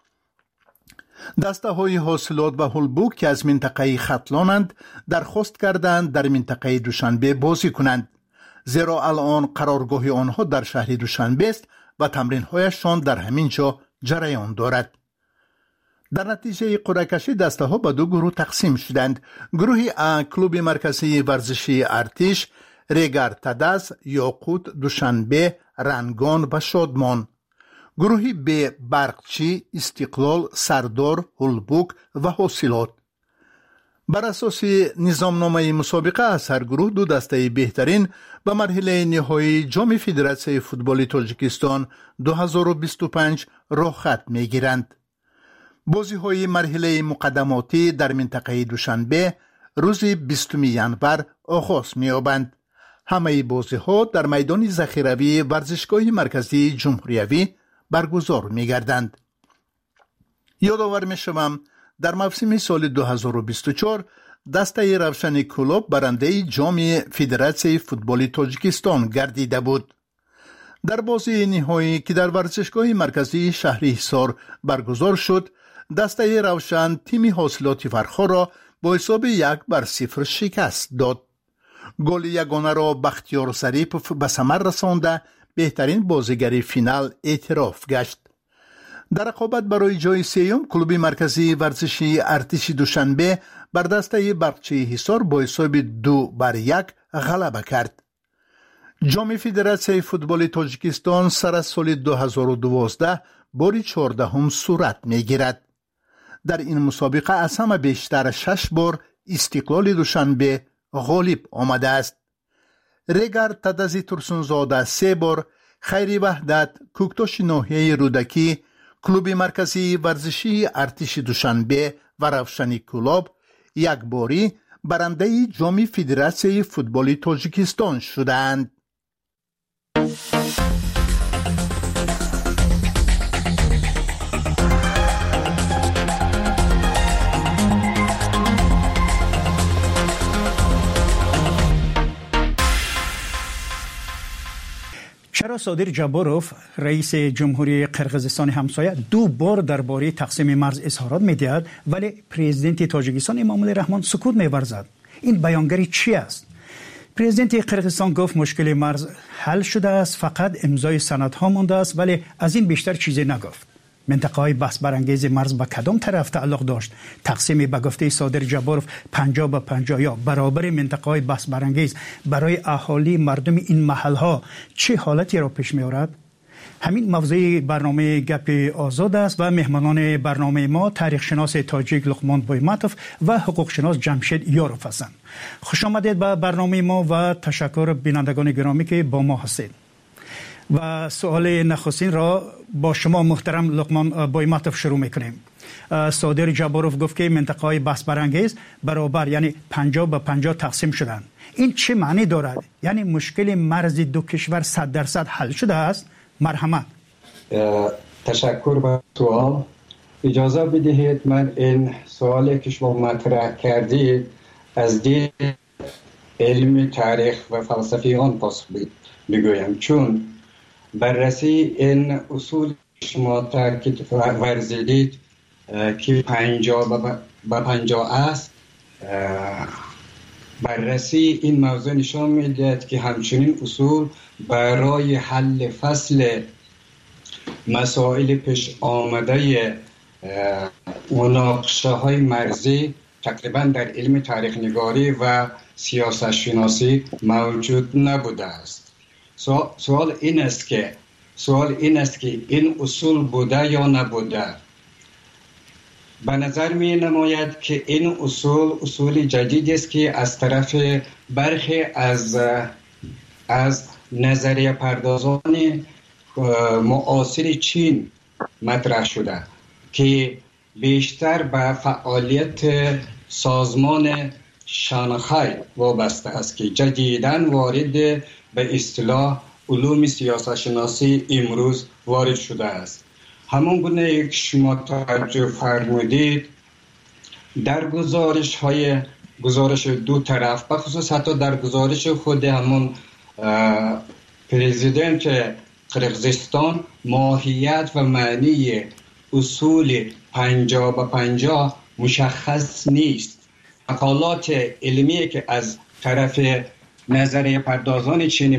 دسته های حاصلات و هولبوک که از منطقه ختلانند درخواست کردند در منطقه دوشنبه بازی کنند، زیرا الان قرارگاه آنها در شهر دوشنبه است و تمرین هایشان در همین جا جریان دارد. در نتیجه قرعه کشی دسته ها به 2 گروه تقسیم شدند. گروه A کلوب مرکزی ورزشی ارتش، ریگر تدز، یاقوت، دوشنبه، رنگان و شادمان. گروه B برقچی، استقلال، سردار، هولبوک و حاصلات. بر اساس نظامنامه مسابقه از هر گروه 2 دسته بهترین به مرحله نهایی جام فدراسیون فوتبال تاجیکستان 2025 راه خط میگیرند. بازی های مرحله مقدماتی در منطقه دوشنبه روز 20 ینور آغاز می‌یابند. همه بازی ها در میدان ذخیروی ورزشگاه مرکزی جمهوریوی برگزار می‌گردند. یادآور می‌شوم در موسم سال 2024 دسته روشن کلوب برنده جام فدراسیون فوتبال تاجیکستان گردیده بود. در بازی نهایی که در ورزشگاه مرکزی شهر حصار برگزار شد، دسته روشن تیم حاصلات فرخار را با حساب 1-0 شکست داد. گل یگانه را بختیار ظریف به ثمر رسانده بهترین بازیگر فینال اعتراف گشت. در رقابت برای جای 3 کلوب مرکزی ورزشی ارتش دوشنبه بر دسته برقچی حصار با حساب 2-1 غلبه کرد. جام فدراسیون فوتبال تاجیکستان سر از سال 2012 بار 14 صورت میگیرد. در این مسابقه از همه بیشتر 6 بار استقلال دوشنبه غالب آمده است. ریگر تدزی ترسونزاده 3 بار، خیری وحدت، کوکتاش ناحیه رودکی، کلوب مرکزی ورزشی ارتش دوشنبه و روشن کلوب 1 باری برنده جام فدراسیون فوتبال تاجیکستان شدند. چرا صادر جاباروف رئیس جمهوری قرغیزستان همسایه 2 بار درباره تقسیم مرز اظهارات می‌دهد ولی پرزیدنت تاجیکستان امامعلی رحمان سکوت می‌ورزد؟ این بیانگری چی است؟ پرزیدنت قرغیزستان گفت مشکل مرز حل شده است، فقط امضای سندها مانده است، ولی از این بیشتر چیزی نگفت. منطقه‌های بحث برانگیز مرز به کدام طرف تعلق داشت؟ تقسیم به گفته صادر جاباروف 50-50 یا برابر منطقه‌های بحث برانگیز برای اهالی مردم این محل‌ها چه حالتی را پیش می‌آورد؟ همین موضوع برنامه گپ آزاد است و مهمانان برنامه ما تاریخ شناس تاجیک لقمان بویماتوف و حقوق شناس جمشید یاروف هستند. خوش آمدید به برنامه ما و تشکر بینندگان گرامی که با ما هستید. و سوال نخستین را با شما محترم لقمان بویماتوف شروع میکنیم. صادر جاباروف گفت که منطقه‌های بحث برانگیز برابر یعنی 50-50 تقسیم شدند. این چه معنی دارد؟ یعنی مشکل مرز 2 کشور 100% حل شده است؟ مرحمت. تشکر با سوال. اجازه بدهید من این سوالی که شما مطرح کردید از دید علم تاریخ و فلسفی آن پاسخ بگویم، چون بررسی این اصول شما تاکید ورزیدید که 50 است، بررسی این موضوع نشان می‌دهد که همچنین اصول برای حل فصل مسائل پیش آمده مناقشه های مرزی تقریبا در علم تاریخ نگاری و سیاست شناسی موجود نبوده است. سوال این است که این اصول بوده یا نبوده. به نظر می نماید که این اصول جدیدی است که از طرف برخی از نظریه پردازان معاصر چین مطرح شده که بیشتر به فعالیت سازمان شانگهای وابسته است که جدیداً وارد به اصطلاح علوم سیاست شناسی امروز وارد شده است. همون گونه که شما توجه فرمودید در گزارش دو طرف، بخصوص حتی در گزارش خود همون پرزیدنت قرقیزستان، ماهیت و معنی اصول 50-50 مشخص نیست. مقالات علمی که از طرف نظریه پردازان چینی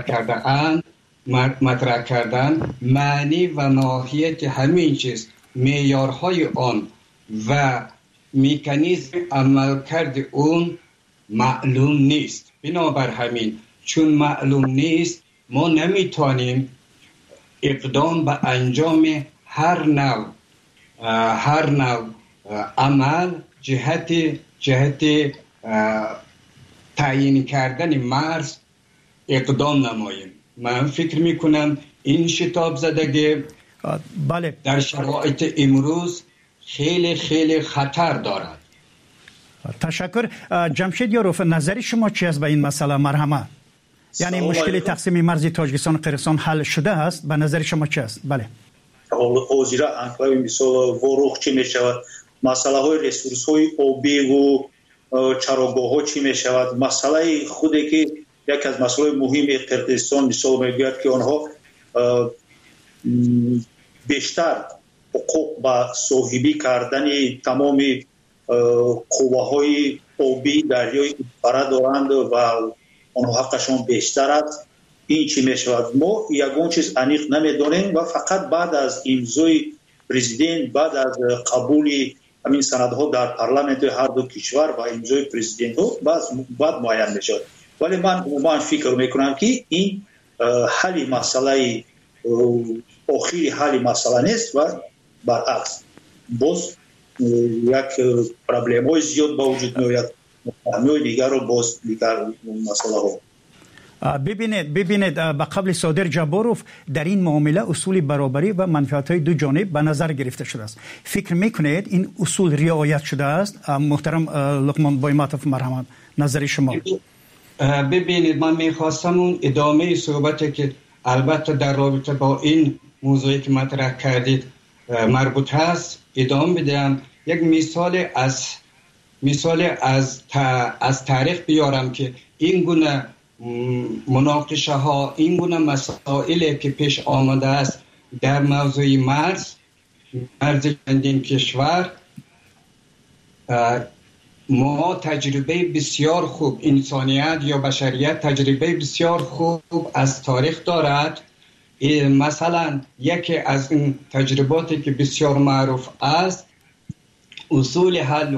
مطرح کردن معنی و ماهیت همین چیز، معیارهای آن و مکانیزم عملکرد اون معلوم نیست. بنابر همین چون معلوم نیست ما نمیتونیم اقدام به انجام هر نوع عمل جهت تعیین کردن مرز اقدام نماییم. من فکر میکنم این شتاب زدگی در شرایط امروز خیلی خیلی خطر دارد. تشکر. جمشید یاروف، نظر شما چی است به این مسئله؟ مرحمه. یعنی مشکل تقسیم مرز تاجیکستان و قرقیزستان حل شده است؟ به نظر شما چی است؟ بله. حاضر انکلاوی مثال وروخ چی می شود؟ مسئله های ریسورس های آبی و چراگاه ها چی می شود؟ مسئله خودی که یک از مسئله مهم قرقیزستان مثال میگوید که آنها بیشتر حقوق با صاحبی کردن تمام قوه‌های آبی دریای فرا دارند و آنها حقشان بیشتر است. این چی می شود؟ ما یگان چیز انیق نمیدانیم و فقط بعد از امضای پرزیدنت، بعد از قبول همین سندها در پارلمانت هر دو کشور و امضای پرزیدنت بعد معین می شود. ولی من عموما فکر میکنم که این حل مسئله آخری حل مسئله نیست و برعکس باز یک پرابلم های زیاد با وجود میآید، مفاهیم دیگر رو باز دیگر مسئله ها. ببینید به قبل صادر جباروف در این معامله اصول برابری و منفعت‌های دو جانب به نظر گرفته شده است. فکر میکنید این اصول رعایت شده است؟ محترم لقمان بایماتوف، مرحمت، نظر شما. ببینید من میخواستم اون ادامه صحبتی که البته در رابطه با این موضوعی که مطرح کردید مربوط هست ادامه بدم. یک مثال از تاریخ بیارم که این گونه مناقشه ها، این گونه مسائلی که پیش آمده است در موضوع مرز چندین کشور، ما تجربه بسیار خوب، انسانیت یا بشریت تجربه بسیار خوب از تاریخ دارد. مثلا یکی از این تجرباتی که بسیار معروف است اصول حل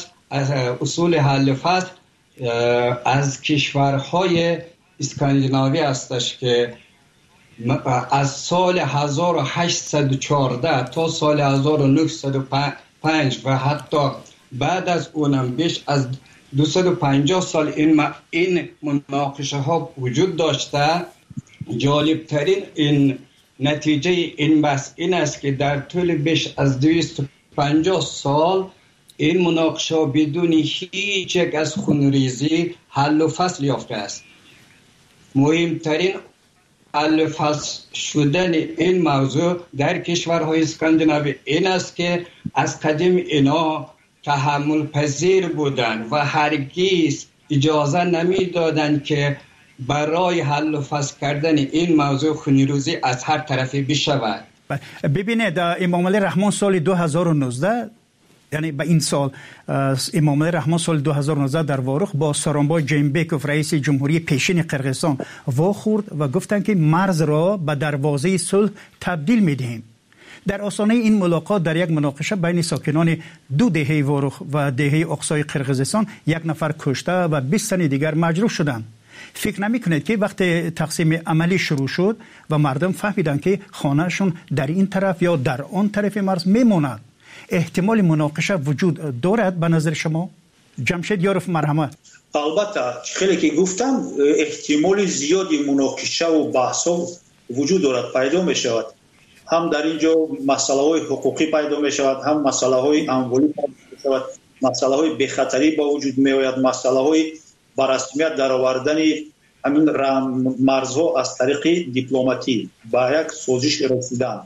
فصل از کشورهای اسکاندیناوی هستش که از سال 1814 تا سال 1905 و حتی بعد از اونم بیش از 250 سال این مناقشه ها وجود داشته. جالبترین این نتیجه این بحث این است که در طول بیش از 250 سال این مناقشه بدون هیچ یک از خونریزی حل و فصل یافته است. مهمترین حل و فصل شدن این موضوع در کشورهای اسکاندیناوی این است که از قدیم اینا تحمل پذیر بودند و هرگز اجازه نمیدادند که برای حل و فصل کردن این موضوع خونریزی از هر طرفی بشود. ببینید امام علی رحمان سال 2019 یعنی به این سال امام علی رحمان سال 2019 در وارخ با سارانبای جیمبکوف رئیس جمهوری پیشین قرقیزستان واخورد و گفتند که مرز را به دروازه صلح تبدیل می‌دهیم. در آستانه این ملاقات در یک مناقشه بین ساکنان دو دهه وارخ و دهه اقصای قرقیزستان یک نفر کشته و 20 تن دیگر مجروح شدند. فکر نمی‌کنید که وقتی تقسیم عملی شروع شد و مردم فهمیدند که خانه‌شون در این طرف یا در آن طرف مرز میماند، احتمال مناقشه وجود دارد به نظر شما؟ جمشید یارف مرحمت. البته خیلی که گفتم احتمال زیادی مناقشه و بحث‌ها وجود دارد، پیدا می‌شود. هم در اینجا مسائل حقوقی پیدا می‌شود، هم مسائل اموالی پیدا می‌شود، مسائل بخطری با وجود می‌آید، مسائل با رسمیت درآوردن همین مرزها از طریق دیپلماتی با یک سازش رسیدن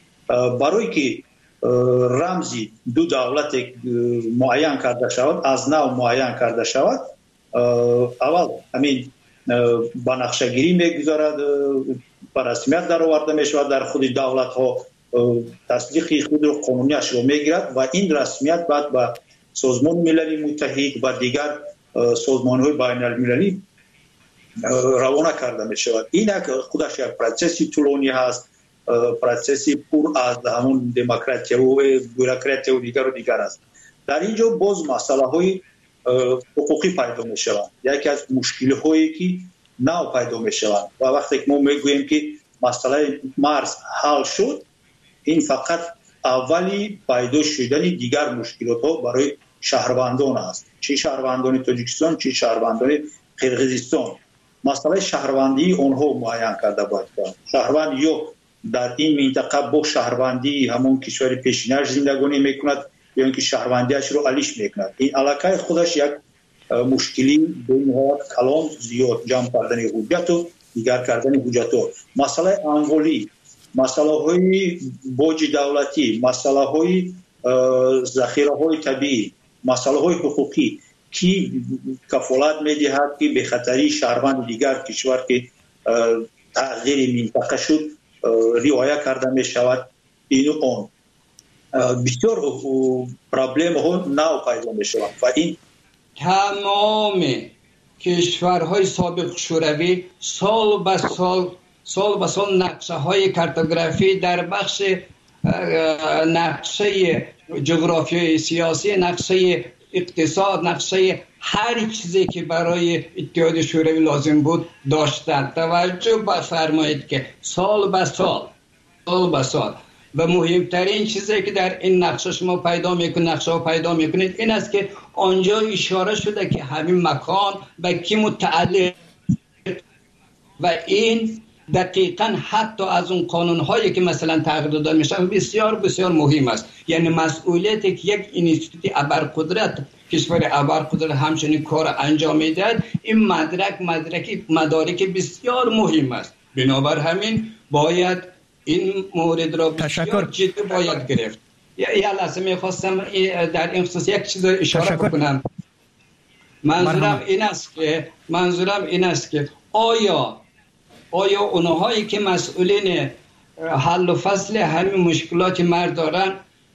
برای که رمزی دو دولت معین کرده شود، از نو معین کرده شود. اول همین با نقشه‌گیری میگذارد، با رسمیت درآورده میشود، در خود دولت ها تصدیق خود رو قانونیش رو میگیرد و این رسمیت بعد به سازمان ملل متحد و دیگر سازمان های بین المللی روانه کرده می شود. این خودش یک پروسسی طولانی هست، پروسسی پر از همون دموکراسی و بوروکراسی و دیگر است. در اینجا باز مسئله های حقوقی پیدا می شود. یکی از مشکل هایی که نو پیدا می شود و وقتی که ما میگوییم که مسئله مرز حل شد، این فقط اولی پیدا شدن دیگر مشکلات ها برای شهروندان است، چه شهروندان تاجیکستان چه شهروندان قرقیزستان. مسئله شهروندی آنها معین کرده باید. شهروند یا در این منطقه با شهروندی همون کشور پیشینش زندگانی میکند یا اینکه شهروندیش رو علیش میکند. این علاقه خودش یک مشکلی به این حالت کلان زیاد جمع کردن حجت و دیگر کردن حجت ها. مسئله اموالی، مسئله های باج دولتی، مسئله های ذخیره های طبیعی، مسئله های حقوقی کی کفالت میدهد که به خطری شهروند دیگر کشور که تغییر منطقه شد رعایت کرده می شود. این اون بسیار پرابلم ها نو پیدا می شود و این تمام کشورهای سابق شوروی سال به سال نقشه های کارتوگرافی در بخش نقشه جغرافیای سیاسی، نقشه اقتصاد، نقشه هر چیزی که برای اتحاد شوروی لازم بود داشتند. توجه بفرمایید که سال به سال و مهمترین چیزی که در این نقشه شما پیدا میکنید این است که آنجا اشاره شده که همین مکان به کی متعلق و این دقیقاً حتی از اون قانون‌هایی که مثلا تغییر داده میشن بسیار بسیار مهم است. یعنی مسئولیتی که یک اینستیتوت ابرقدرت، کشور ابرقدرت همچنین کار انجام میدهد، این مدارک بسیار مهم است. بنابر همین باید این مورد را بسیار جدی باید گرفت. یه لحظه میخواستم در این خصوص یک چیز اشاره بکنم. منظورم این است که آیا اونهایی که مسئولین حل و فصل همین مشکلات مرز دارن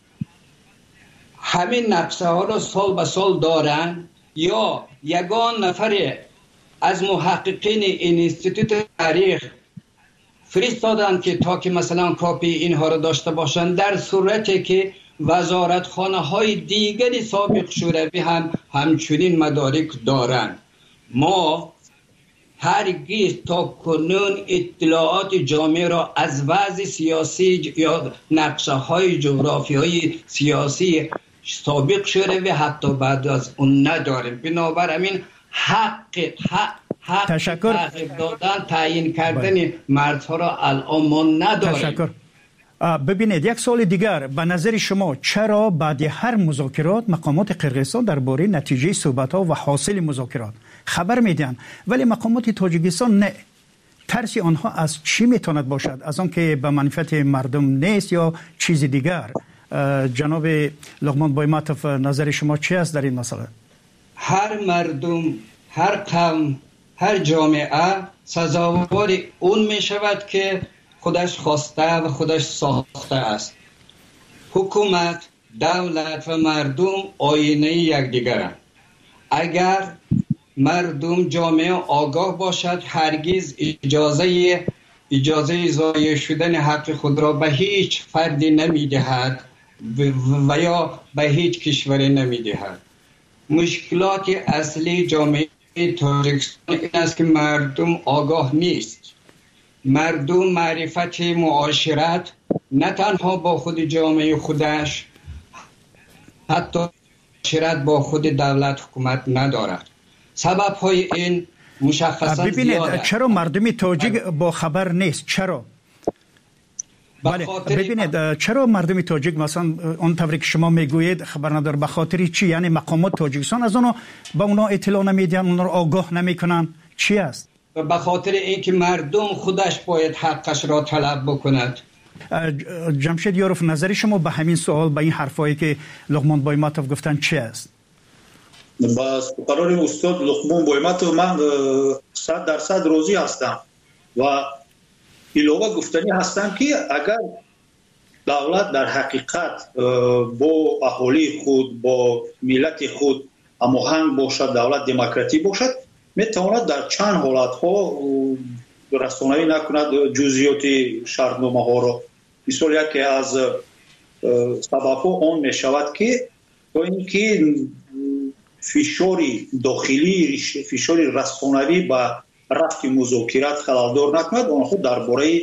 همین نقشه ها را سال به سال دارن یا یگان نفر از محققین اینستیتوت تاریخ فرستادن که تا که مثلا کاپی اینها را داشته باشند، در صورتی که وزارتخانه های دیگری سابق شوروی هم همچنین مدارک دارن. ما هرگز تا کنون اطلاعات جامعه را از وضع سیاسی یا نقشه های جغرافیایی سیاسی سابق شوروی حتی بعد از اون نداریم. بنابر همین حق تغییر دادن، تعیین کردن مرزها را الان ما نداریم. تشکر. ببینید یک سوال دیگر، به نظر شما چرا بعد هر مذاکرات مقامات قرقیزستان درباره نتیجه صحبت‌ها و حاصل مذاکرات خبر میدن ولی مقامات تاجیکستان نه؟ ترس آنها از چی میتواند باشد؟ از آن که به منفعت مردم نیست یا چیز دیگر؟ جناب لقمان بایماتوف نظر شما چی است در این مسئله؟ هر مردم، هر قوم، هر جامعه سزاوار اون می شود که خودش خواسته و خودش ساخته است. حکومت، دولت و مردم آینه یکدیگرند. اگر مردم جامعه آگاه باشد هرگز اجازه ضایع شدن حق خود را به هیچ فردی نمی دهد و یا به هیچ کشوری نمی دهد. مشکلات اصلی جامعه تاجیکستان این است که مردم آگاه نیست. مردم معرفت معاشرت نه تنها با خود جامعه خودش، حتی معاشرت با خود دولت حکومت ندارد. سبب های این مشخصا ببینید چرا مردم تاجیک با خبر نیست؟ چرا؟ بله ببینید چرا مردم تاجیک مثلا اون طوری که شما میگویید خبر نداره؟ به خاطر چی؟ یعنی مقامات تاجیکستان از اونو به اونا اطلاع نمیدن، اونا رو آگاه نمیکنن؟ چی است؟ به خاطر اینکه مردم خودش باید حقش را طلب بکند. جمشید یاروف نظر شما به همین سوال، به این حرفایی که لقمان بایماتوف گفتن چی است؟ با قرار استاد لقمان بایماتوف من 100% راضی هستم و ایلوه گفتنی هستم که اگر دولت در حقیقت با اهالی خود، با ملت خود هماهنگ باشد، دولت دموکراتی باشد، میتواند در چند حالت ها رسانه‌ای نکند جزئیات شرطنامه ها را. مثال یکی از سبب ها آن می شود که با اینکه فشار داخلی، فشار رسانه‌ای با رفت مذاکرات خلالدار نکند، آنها درباره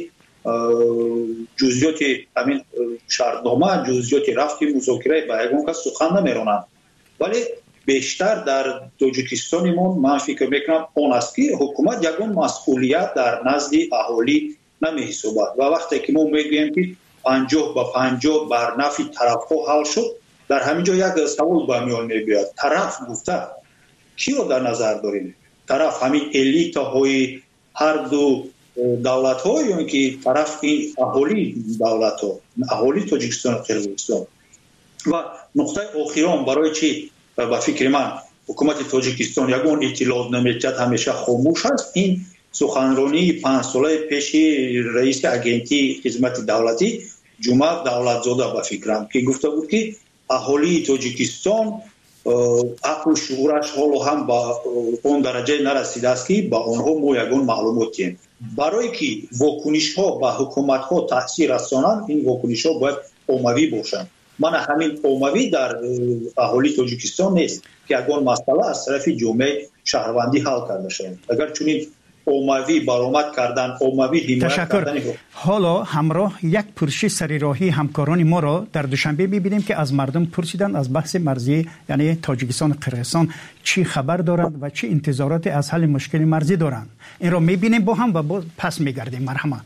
جزئیات همین شرطنامه، جزئیات رفت مذاکره با یگان کس سخن نمیرانند. ولی بیشتر در تاجیکستان ما من فکر میکنم آن است که حکومت یگان مسئولیت در نزد اهالی نمیحسابد و وقتی که ما میگوییم که 50 به 50 بر نفع طرف‌ها حل شد، در همین جا یک سوال به میان میاد. طرف گفته کی رو در نظر داریم؟ طرف همین الیت‌های هر دو دولت‌ها یا اینکه طرف این اهالی دولت‌ها، اهالی تاجیکستان و قرقیزستان؟ و نقطه آخرام برای چی به فکر من حکومت تاجیکستان یگان اطلاعات نمیدهد، همیشه خاموش است، این سخنرانی 5 ساله پیش رئیس اگنتی خدمت دولتی جمعه دولتزاده به فکرم که گفته بود که اهالی تاجیکستان عقل و شعورش حالا هم با اون درجه نرسیده است که با آنها ما یگان معلومات دهیم. برای که واکنش ها به حکومت ها تاثیر رسانند، این واکنش ها باید عمومی باشند. من همین عمومی در اهالی تاجیکستان نیست که یگان مسئله از طرف جامعه شهروندی حل کرده شود. اگر چنین عمومی برآمد کردن، عمومی حمایت کردن. حالا همراه یک پرسش سریراهی همکاران ما را در دوشنبه می‌بینیم که از مردم پرسیدن از بحث مرزی یعنی تاجیکستان و قرقیزستان چی خبر دارند و چه انتظاراتی از حل مشکل مرزی دارند. این را می‌بینیم با هم و پس می‌گردیم. مرحمت.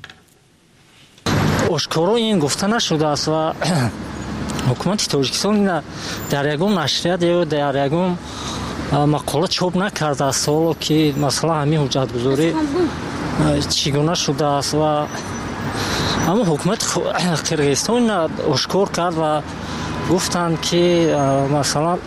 آشکارا این گفته نشده است و حکومت تاجیکستان در یگان نشریات یا در یگان مقاله چاپ نکرده است که مثلا همین حجتگذاری چگونه شده است و اما حکومت قرقیزستان آشکار کرد و گفتند که مثلا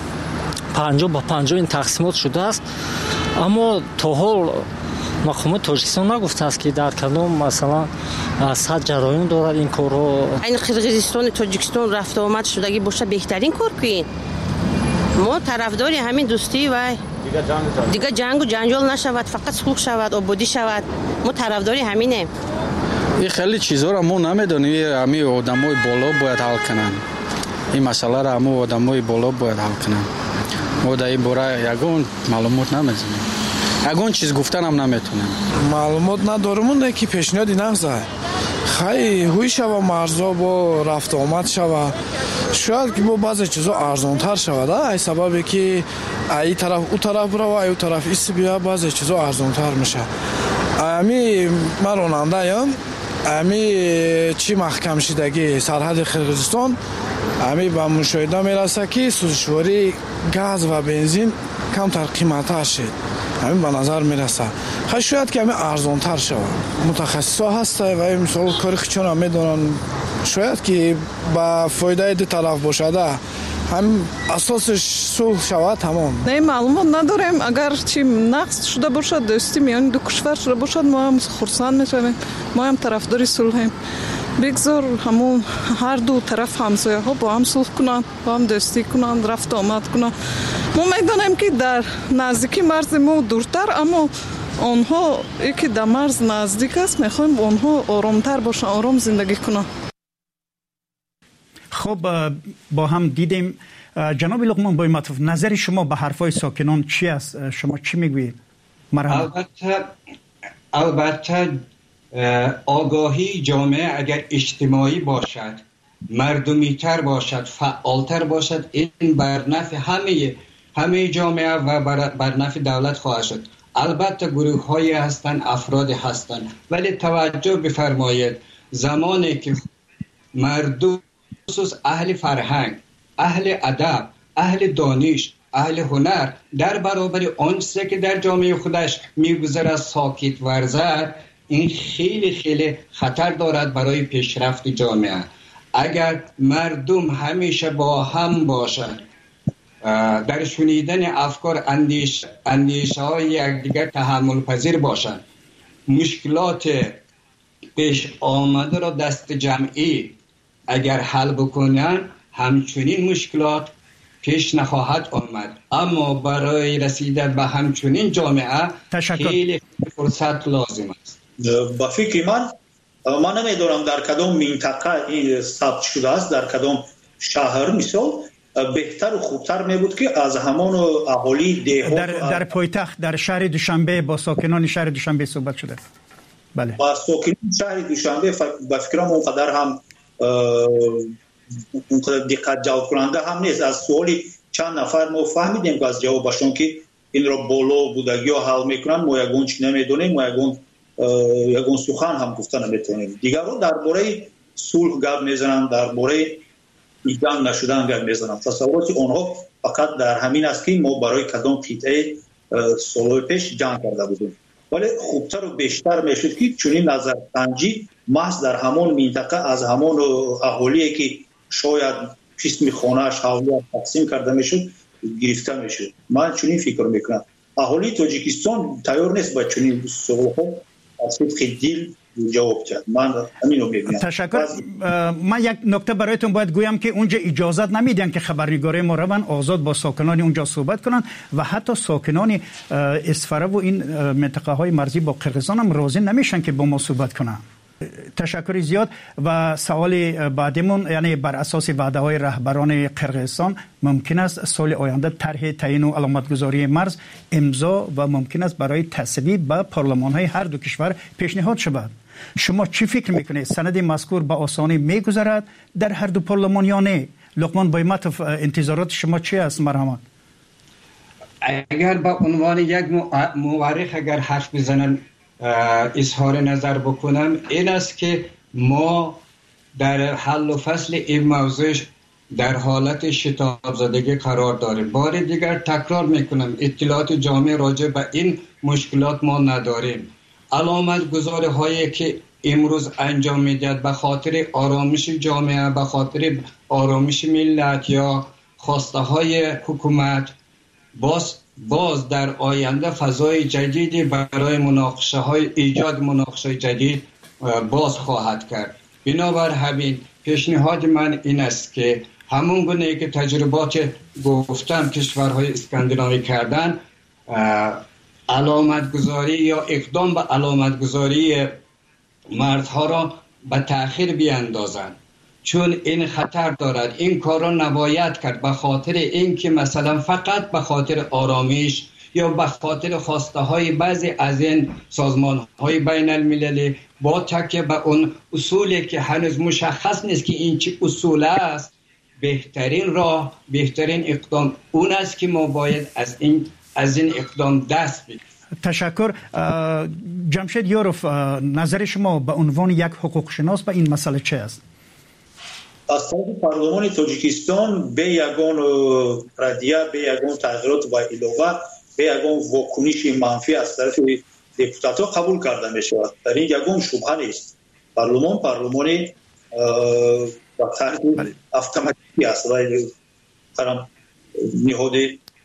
50 به 50 این تقسیمات شده است، اما تا حال مقامات تاجیکستان نگفته است که در کدام مثلا صد جرایم دارد این کارها. این قرقیزستان تاجیکستان رفت آمد شدگی باشه بهترین کار کنین. ما طرفداری همین دوستی و دیگه جنگ و جنجال نشود، فقط صلح شود، آبادی شود. ما طرفداری همینه. این خیلی چیزا را ما نمیدونیم، همین آدمای بالا باید حل کنن. این مسئله را همون آدمای بالا باید حل کنن. ما در این باره یگان معلومات نمیدونیم. یگان چیز گفتن هم نمیتونیم. معلومات نداریم اون که پیشنهادی نمیزنه. خیلی هوی شوه مرزا با رفت آمد شوه، شاید که با بعضی چیزا ارزانتر شود. ای سببی که ای طرف او طرف برو و ای طرف ایست بیا، بعضی چیزا ارزانتر میشه. امی من راننده ام، امی چی محکم شدگی سرحد قرقیزستان امی به مشاهده میرسه که سوزشواری گاز و بنزین کمتر قیمتش شد. همین به نظر میرسه شاید که همین ارزانتر شود. متخصصا هسته و این مثال کاری خیچون هم میدونن شاید که با فایده دی طرف باشده هم اساسش صلح شود تمام. نه معلومات نداریم. اگر چی نقص شده باشد دوستی میان دو کشور شده باشد ما هم خرسند میشویم. ما هم طرفدار صلحیم. بگذار همون هر دو طرف همسایه ها با هم صلح کنند، با هم دوستی کنند، رفت آمد کنند. ما میدانیم که در نزدیکی مرز ما دورتر، اما آنها یکی در مرز نزدیک است. میخوایم آنها آرامتر باشن، آرام زندگی کنند. خب با هم دیدیم. جناب لقمان بایمتوف، نظر شما به حرفای ساکنان چی است؟ شما چی میگویید؟ البته آگاهی جامعه اگر اجتماعی باشد، مردمی تر باشد، فعالتر باشد، این بر نفع همه جامعه و بر نفع دولت خواهد شد. البته گروه هایی هستند، افرادی هستند، ولی توجه بفرمایید زمانی که مردم خصوص اهل فرهنگ، اهل ادب، اهل دانش، اهل هنر در برابر آن چیزی که در جامعه خودش میگذرد ساکت ورزد، این خیلی خیلی خطر دارد برای پیشرفت جامعه. اگر مردم همیشه با هم باشند، در شنیدن افکار، اندیشه های یکدیگر تحمل پذیر باشند، مشکلات پیش آمده را دست جمعی اگر حل بکنن، همچنین مشکلات پیش نخواهد آمد. اما برای رسیدن به همچنین جامعه خیلی فرصت لازم است. با فکر من نمیدونم در کدام منطقه این ثبت شده است، در کدام شهر مثال بهتر و خوبتر می بود که از همان اهالی دهات در پایتخت در شهر دوشنبه با ساکنان شهر دوشنبه صحبت شده. بله، با ساکنان شهر دوشنبه با فکرم اونقدر هم اونقدر دقت جلب کننده هم نیست. از سوالی چند نفر ما فهمیدیم که از جوابشون که این را بالا بودگی ها حل میکنن، ما یگون چی نمیدونیم، ما یگون سخن هم گفتن نمیتونیم. دیگران درباره صلح گپ میزنن، درباره جنگ نشدن گپ میزنن. تصورات آنها فقط در همین است که ما برای کدام قطعه سال پیش جنگ کرده بودیم. ولی خوبتر و بیشتر میشد که چنین نظرسنجی محض در همان منطقه از همان اهالی که شاید قسم خانه‌اش حالیت تقسیم کرده میشد گرفته میشد. من چنین فکر میکنم. اهالی تاجیکستان تیار نیست با چنین سوال‌ها از صدق دل جواب داد. من همینو میگم. تشکر. من یک نکته برایتون باید گویم که اونجا اجازت نمیدن که خبرنگارای ما روان آزاد با ساکنان اونجا صحبت کنن و حتی ساکنان اسفره و این منطقه های مرزی با قرقیزستان هم راضی نمیشن که با ما صحبت کنن. تشکر زیاد. و سوال بعدمون، یعنی بر اساس وعده های رهبران قرقیزستان ممکن است سال آینده طرح تعیین و علامتگذاری مرز امضا و ممکن است برای تصویب به پارلمان های هر دو کشور پیشنهاد شود. شما چی فکر میکنید؟ سند مذکور به آسانی میگذرد در هر دو پارلمان یا نه؟ لقمان بایمتوف، انتظارات شما چی است؟ مرحمت. اگر با عنوان یک مورخ اگر حرف بزنن اظهار نظر بکنم، این است که ما در حل و فصل این موضوع در حالت شتاب زدگی قرار داریم. بار دیگر تکرار میکنم، اطلاعات جامع راجع به این مشکلات ما نداریم. علامت گذاری هایی که امروز انجام میدهد به خاطر آرامش جامعه، به خاطر آرامش ملت یا خواسته های حکومت، باز در آینده فضای جدیدی برای مناقشه های ایجاد مناقشه جدید باز خواهد کرد. بنابر همین پیشنهاد من این است که همون گونه که تجربات گفتم کشورهای اسکاندیناوی کردن، علامت گذاری یا اقدام به علامت گذاری مردها را به تأخیر بیاندازند، چون این خطر دارد. این کار را نباید کرد به خاطر اینکه مثلا فقط به خاطر آرامش یا به خاطر خواسته های بعضی از این سازمان های بین المللی با تکیه به اون اصولی که هنوز مشخص نیست که این چه اصول است، بهترین راه، بهترین اقدام اون است که ما باید از این اقدام دست بگیریم. تشکر. جمشید یوروف، نظر شما به عنوان یک حقوق شناس به این مسئله چه است؟ از طرف پارلمان تاجیکستان به یگان ردیه، به یگان تغییرات و علاوه به یگان واکنش منفی از طرف دپوتات‌ها قبول کرده می شود. در این یگان شبهه نیست. پارلمان و طرح اتوماتیکی است و نهاد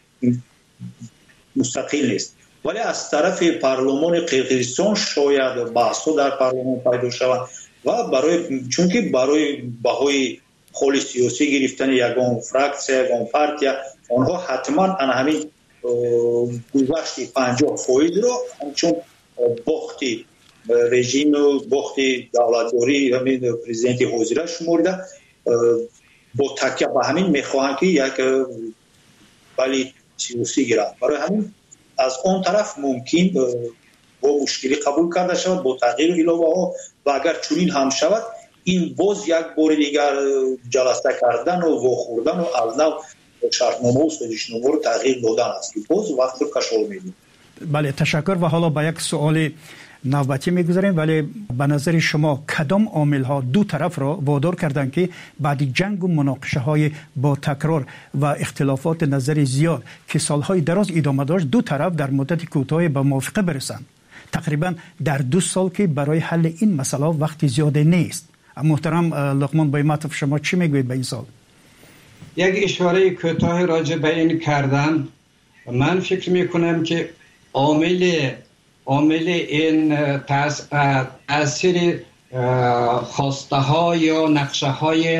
مستقل نیست. ولی از طرف پارلمان قرقیزستان شاید بحث در پارلمان پیدا شود و چون که برای بهای خال سیاسی گرفتن یگان فراکسیون یگان پارتیا آنها حتما همین گذشت 50% رو چون باخت رژیم و باخت دولتداری همین پرزیدنت حاضر شمرده با تکیه به همین میخواهند که یک ولی سیاسی گیرند. برای همین از اون طرف ممکن با مشکلی قبول کرده شود با تغییر علاوه ها و اگر چنین هم شود این باز یک بار دیگر جلسه کردن و واخوردن و از نو شرطنامه و سازشنامه رو تغییر دادن است که باز وقت رو کشور میدیم. بله تشکر. و حالا با یک سوال نوبتی میگذاریم، ولی به نظر شما کدام عامل ها دو طرف را وادار کردند که بعد جنگ و مناقشه های با تکرار و اختلافات نظری زیاد که سالهای دراز ادامه داشت دو طرف در مدت کوتاه به موافقه برسند؟ تقریبا در 2 سال که برای حل این مسئله وقت زیاد نیست. محترم لقمان بایماتوف شما چی میگوید به این سال؟ یک اشاره کوتاه راجع به این کردم. من فکر میکنم که عامل این تاثیر خواسته ها یا نقشه های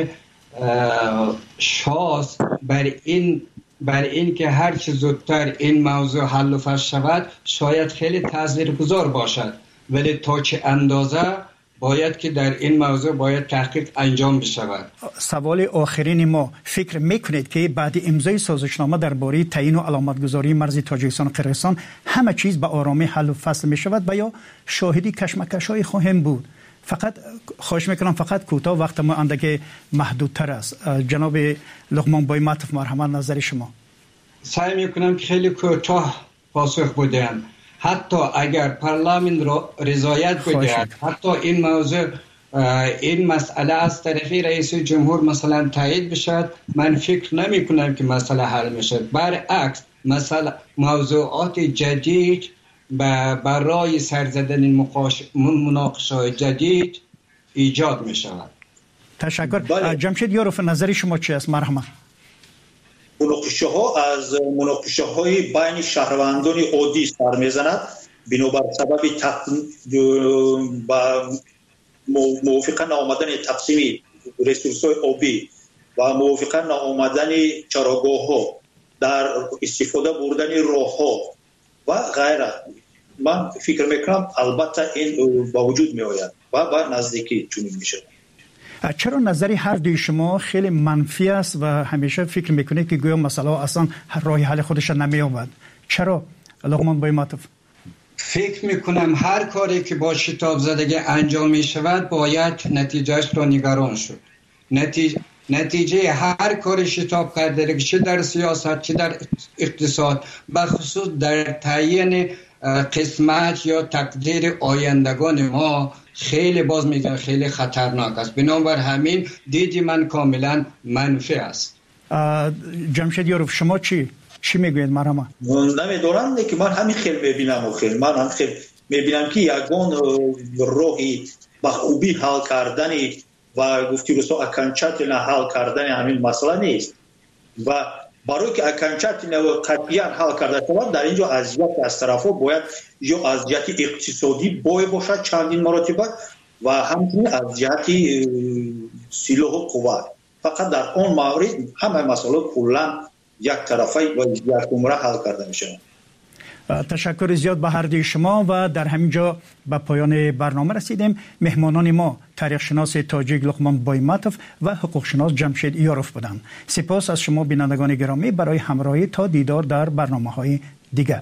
شاز بر این که هر چه زودتر این موضوع حل و فصل شود شاید خیلی تاثیرگذار باشد، ولی تا چه اندازه باید که در این موضوع باید تحقیق انجام بشود. سوال آخرین ما، فکر میکنید که بعد امضای سازشنامه درباره تعیین و علامتگذاری مرز تاجیکستان و قرقیزستان همه چیز به آرامی حل و فصل می شود و یا شاهدی کشمکش‌های خواهیم بود؟ فقط خواهش میکنم فقط کوتاه، وقت ما اندک محدودتر است. جناب لقمان بایماتوف مرحمت نظر شما. سعی میکنم که خیلی کوتاه پاسخ بدم. حتی اگر پارلمان را رضایت بدهد، حتی این موضوع این مسئله از طرف رئیس جمهور مثلا تایید بشد، من فکر نمی کنم که مسئله حل میشد. برعکس مسئله موضوعات جدید برای سرزدن مناقشه جدید ایجاد می شود. تشکر. جمشید یاروف نظر شما چی است؟ مرحمت. مناقشه ها از مناقشه های بین شهروندان عادی سر میزند بنابر سبب موافقه نآمدن تقسیم ریسورس های آبی و موافقه نآمدن چراگاه ها در استفاده بردن راه ها و غیره. من فکر میکنم البته این با وجود می آید و با نزدیکی چنین می شود. چرا نظری هر دوی شما خیلی منفی است و همیشه فکر میکنید که گویا مسئله اصلا راه حل خودش نمی آورد؟ چرا لقمان بایماتوف؟ فکر میکنم هر کاری که با شتاب زدگی انجام می شود باید نتیجهش را نگران شد. نتیجه هر کار شتاب کرده چه در سیاست چه در اقتصاد بخصوص در تعیین قسمت یا تقدیر آیندگان ما خیلی باز میگن خیلی خطرناک است. بنابر همین دیدی من کاملا منفی است. جمشید یاروف شما چی میگوید؟ مرحبا. نمیدونم که من همین خیلی میبینم من هم خیلی میبینم که یگان راهی به خوبی حل کردن و گفتگو اکنچاتینا حل کردن همین مسئله نیست و برای که اکنچاتینا و قطعیاً حل کرده شود در اینجا اذیت از طرفا باید یا اذیت اقتصادی باشد چندین مراتب و همچنین اذیت سلاح و قوت. فقط در اون مورد همه مسئله کلا یک طرفه و یک عمره حل کرده میشه. تشکر زیاد به هر دوی شما و در همینجا به پایان برنامه رسیدیم. مهمانان ما تاریخ شناس تاجیک لقمان بایماتوف و حقوق شناس جمشید یاروف بودند. سپاس از شما بینندگان گرامی برای همراهی تا دیدار در برنامه‌های دیگر.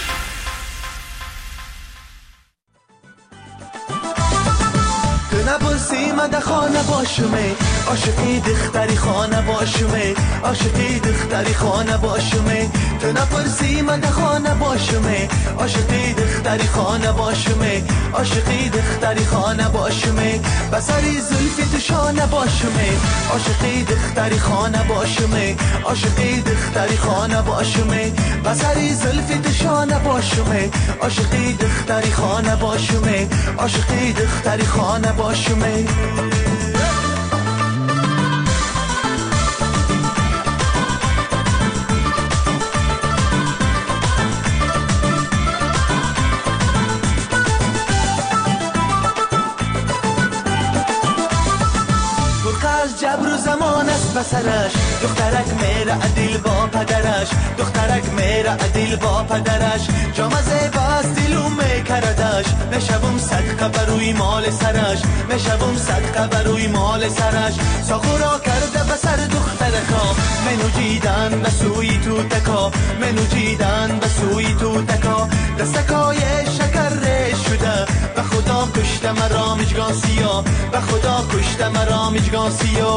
Que نپرسی مده خانه باشمه عاشقی دختری خانه باشمه عاشقی دختری خانه باشمه تو نپرسی مده خانه باشمه عاشقی دختری خانه باشمه عاشقی دختری خانه باشمه بسری زلفی تو شانه باشمه عاشقی دختری خانه باشمه عاشقی دختری خانه باشمه بسری زلفی تو شانه باشمه عاشقی دختری خانه باشمه عاشقی دختری خانه باشمه جبر و زمان است بسرش دخترک میره عدیل با پدرش دخترک میره عدیل با پدرش جامزه باز دیلو میکردش میشوم صدقه بروی مال سرش میشوم صدقه بروی مال سرش ساخورا کرده بسر دخترکا منو جیدن به سوی تو تکا منو جیدن به سوی تو تکا دستکای شکر ریش شده به خدا کشته مرا مجگان سیا به خدا کشته مرا مجگان سیا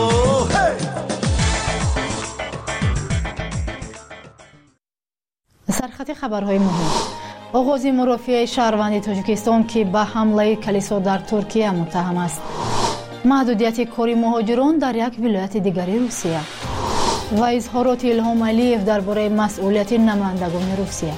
سرخط خبرهای مهم آغاز مرافعه شهروند تاجیکستان که به حمله کلیسا در ترکیه متهم است محدودیت کاری مهاجران در یک ولایت دیگری روسیه و اظهارات الهام علیف درباره مسئولیت نمایندگان روسیه.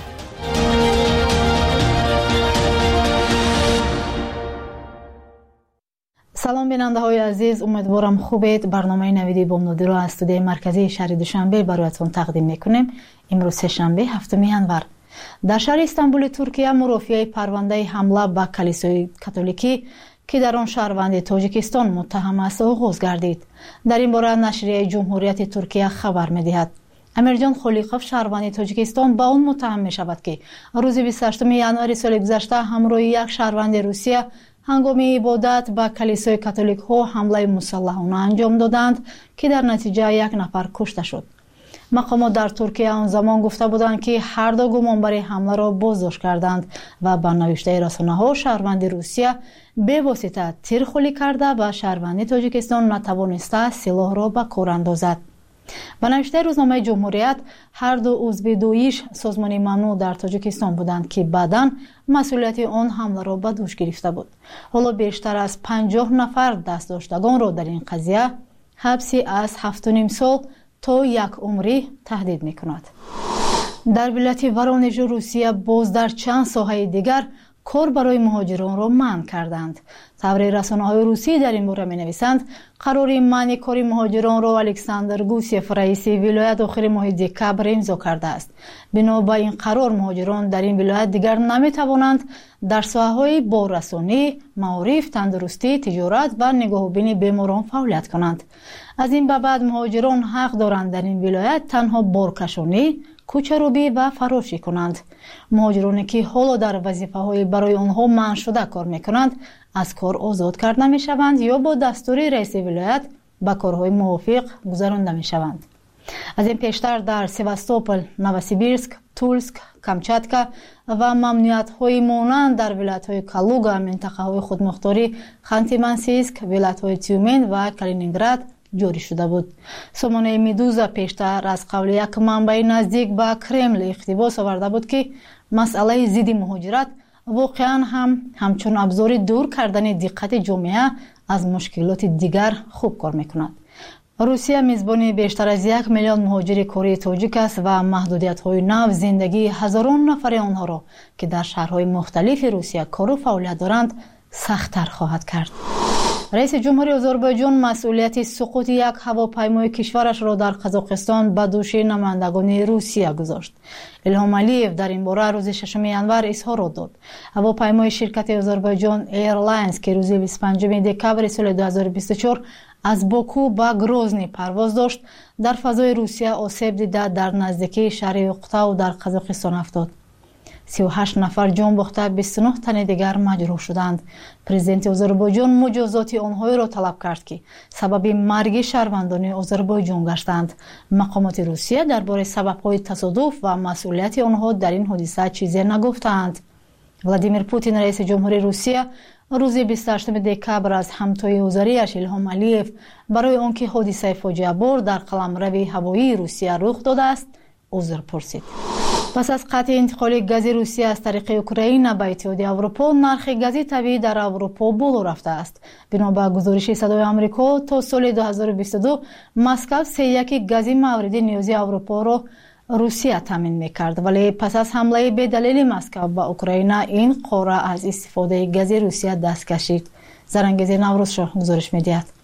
سلام بیننده های عزیز، امیدوارم خوبید. برنامه نویدی بامدادی را از استودیوی مرکزی شهر دوشنبه برایتان تقدیم میکنیم. امروز سه‌شنبه 7 ینور در شهر استانبول ترکیه مرافعه پرونده حمله به کلیسای کاتولیکی که در آن شهروند تاجیکستان متهم است آغاز گردید. در این باره نشریه جمهوریت ترکیه خبر می‌دهد امیرجان خلیقوف شهروند تاجیکستان با آن متهم می‌شود که روز 28 ینور سال گذشته همراه یک شهروند روسیه هنگام عبادت به کلیسای کاتولیک ها حمله مسلحانه انجام دادند که در نتیجه یک نفر کشته شد. مقامات در ترکیه آن زمان گفته بودند که هر دو گمانبر حمله را بازداشت کردند و به نوشته رسانه‌ها شهروند روسیه به واسطه تیرخوری کرده و شهروند تاجیکستان نتوانسته سلاح را به کار اندازد. به نوشته روزنامه جمهوریت هر دو عضو دویش سازمان ممنوع در تاجیکستان بودند که بعداً مسئولیت آن حمله را به دوش گرفته بود. حالا بیشتر از 50 نفر دست داشتگان را در این قضیه حبسی از 7.5 سال تا 1 عمری تهدید می‌کند. در ولایت ورونژ روسیه باز در چند ساحه دیگر کار برای مهاجران را منع کردند. خبر رسانه‌های روسی در این باره می‌نویسند قرار منع کار مهاجران را الکساندر گوسیف رئیس ولایت آخر ماه دکبر امضا کرده است. بنا به این قرار مهاجران در این ولایت دیگر نمی‌توانند در ساحه‌های باررسانی، معارف، تندرستی، تجارت و نگاهبینی بیماران فعالیت کنند. از این به بعد مهاجران حق دارند در این ولایت تنها بارکشانی، کوچه‌روبی و فراشی کنند. مهاجرانی که حالا در وظیفه‌های برای آنها منع شده کار می‌کنند از کار آزاد کرده می‌شوند یا با دستور رئیس ولایت به کارهای موافق گذرانده می‌شوند. از این پیشتر در سیواستوپل، نووسیبیرسک، تولسک، کامچاتکا و ممنوعیت‌های مانند در ولایت‌های کالوگا، منطقه‌های خودمختاری خانتی-مانسیسک، ولایت‌های تیومن و کالینینگراد جاری شده بود. سامانه میدوزا پیشتر از قول یک منبع نزدیک به کرمل اقتباس آورده بود که مسئله ضد مهاجرت واقعا همچون ابزار دور کردن دقت جامعه از مشکلات دیگر خوب کار میکند. روسیه میزبان بیشتر از 1 میلیون مهاجر کره تاجیک است و محدودیت‌های نو زندگی هزاران نفر آنها را که در شهرهای مختلف روسیه کار و فعالیت دارند سخت‌تر خواهد کرد. رئیس جمهوری آذربایجان مسئولیت سقوط یک هواپیمای کشورش را در قزاقستان به دوش نمایندگان روسیه گذاشت. الهام علیف در این باره روز 6 ینور اظهارات داد. هواپیمای شرکت آذربایجان ایرلاینز که روز 25 دکبر سال 2024 از باکو به گروزنی پرواز داشت در فضای روسیه آسیب دیده در نزدیکی شهر اقتاو در قزاقستان افتاد. 38 نفر جان باخته، 29 تن دیگر مجروح شدند. پرزیدنت آذربایجان مجازات آنها را طلب کرد که سبب مرگ شهروندان آذربایجان گشتند. مقامات روسیه درباره سبب‌های تصادف و مسئولیت آنها در این حادثه چیزی نگفتند. ولادیمیر پوتین رئیس جمهوری روسیه روز 28 دکبر از همتای وزیرش ایلهام علیف برای آنکه حادثه فاجعه بار در قلمرو هوایی روسیه رخ داده است عذر پرسید. پس از قطع انتقال گاز روسیه از طریق اوکراین به اتحادیه اروپا، نرخ گاز طبیعی در اروپا بالا رفته است. بنا به گزارش صدای آمریکا تا سال 2022 مسکو 3/1 گاز مورد نیازی اروپا را روسیه تامین میکرد، ولی پس از حمله بی‌دلیل مسکو به اوکراین این قاره از استفاده گاز روسیه دست کشید. زرنگیز نوروزشاه گزارش میدهد.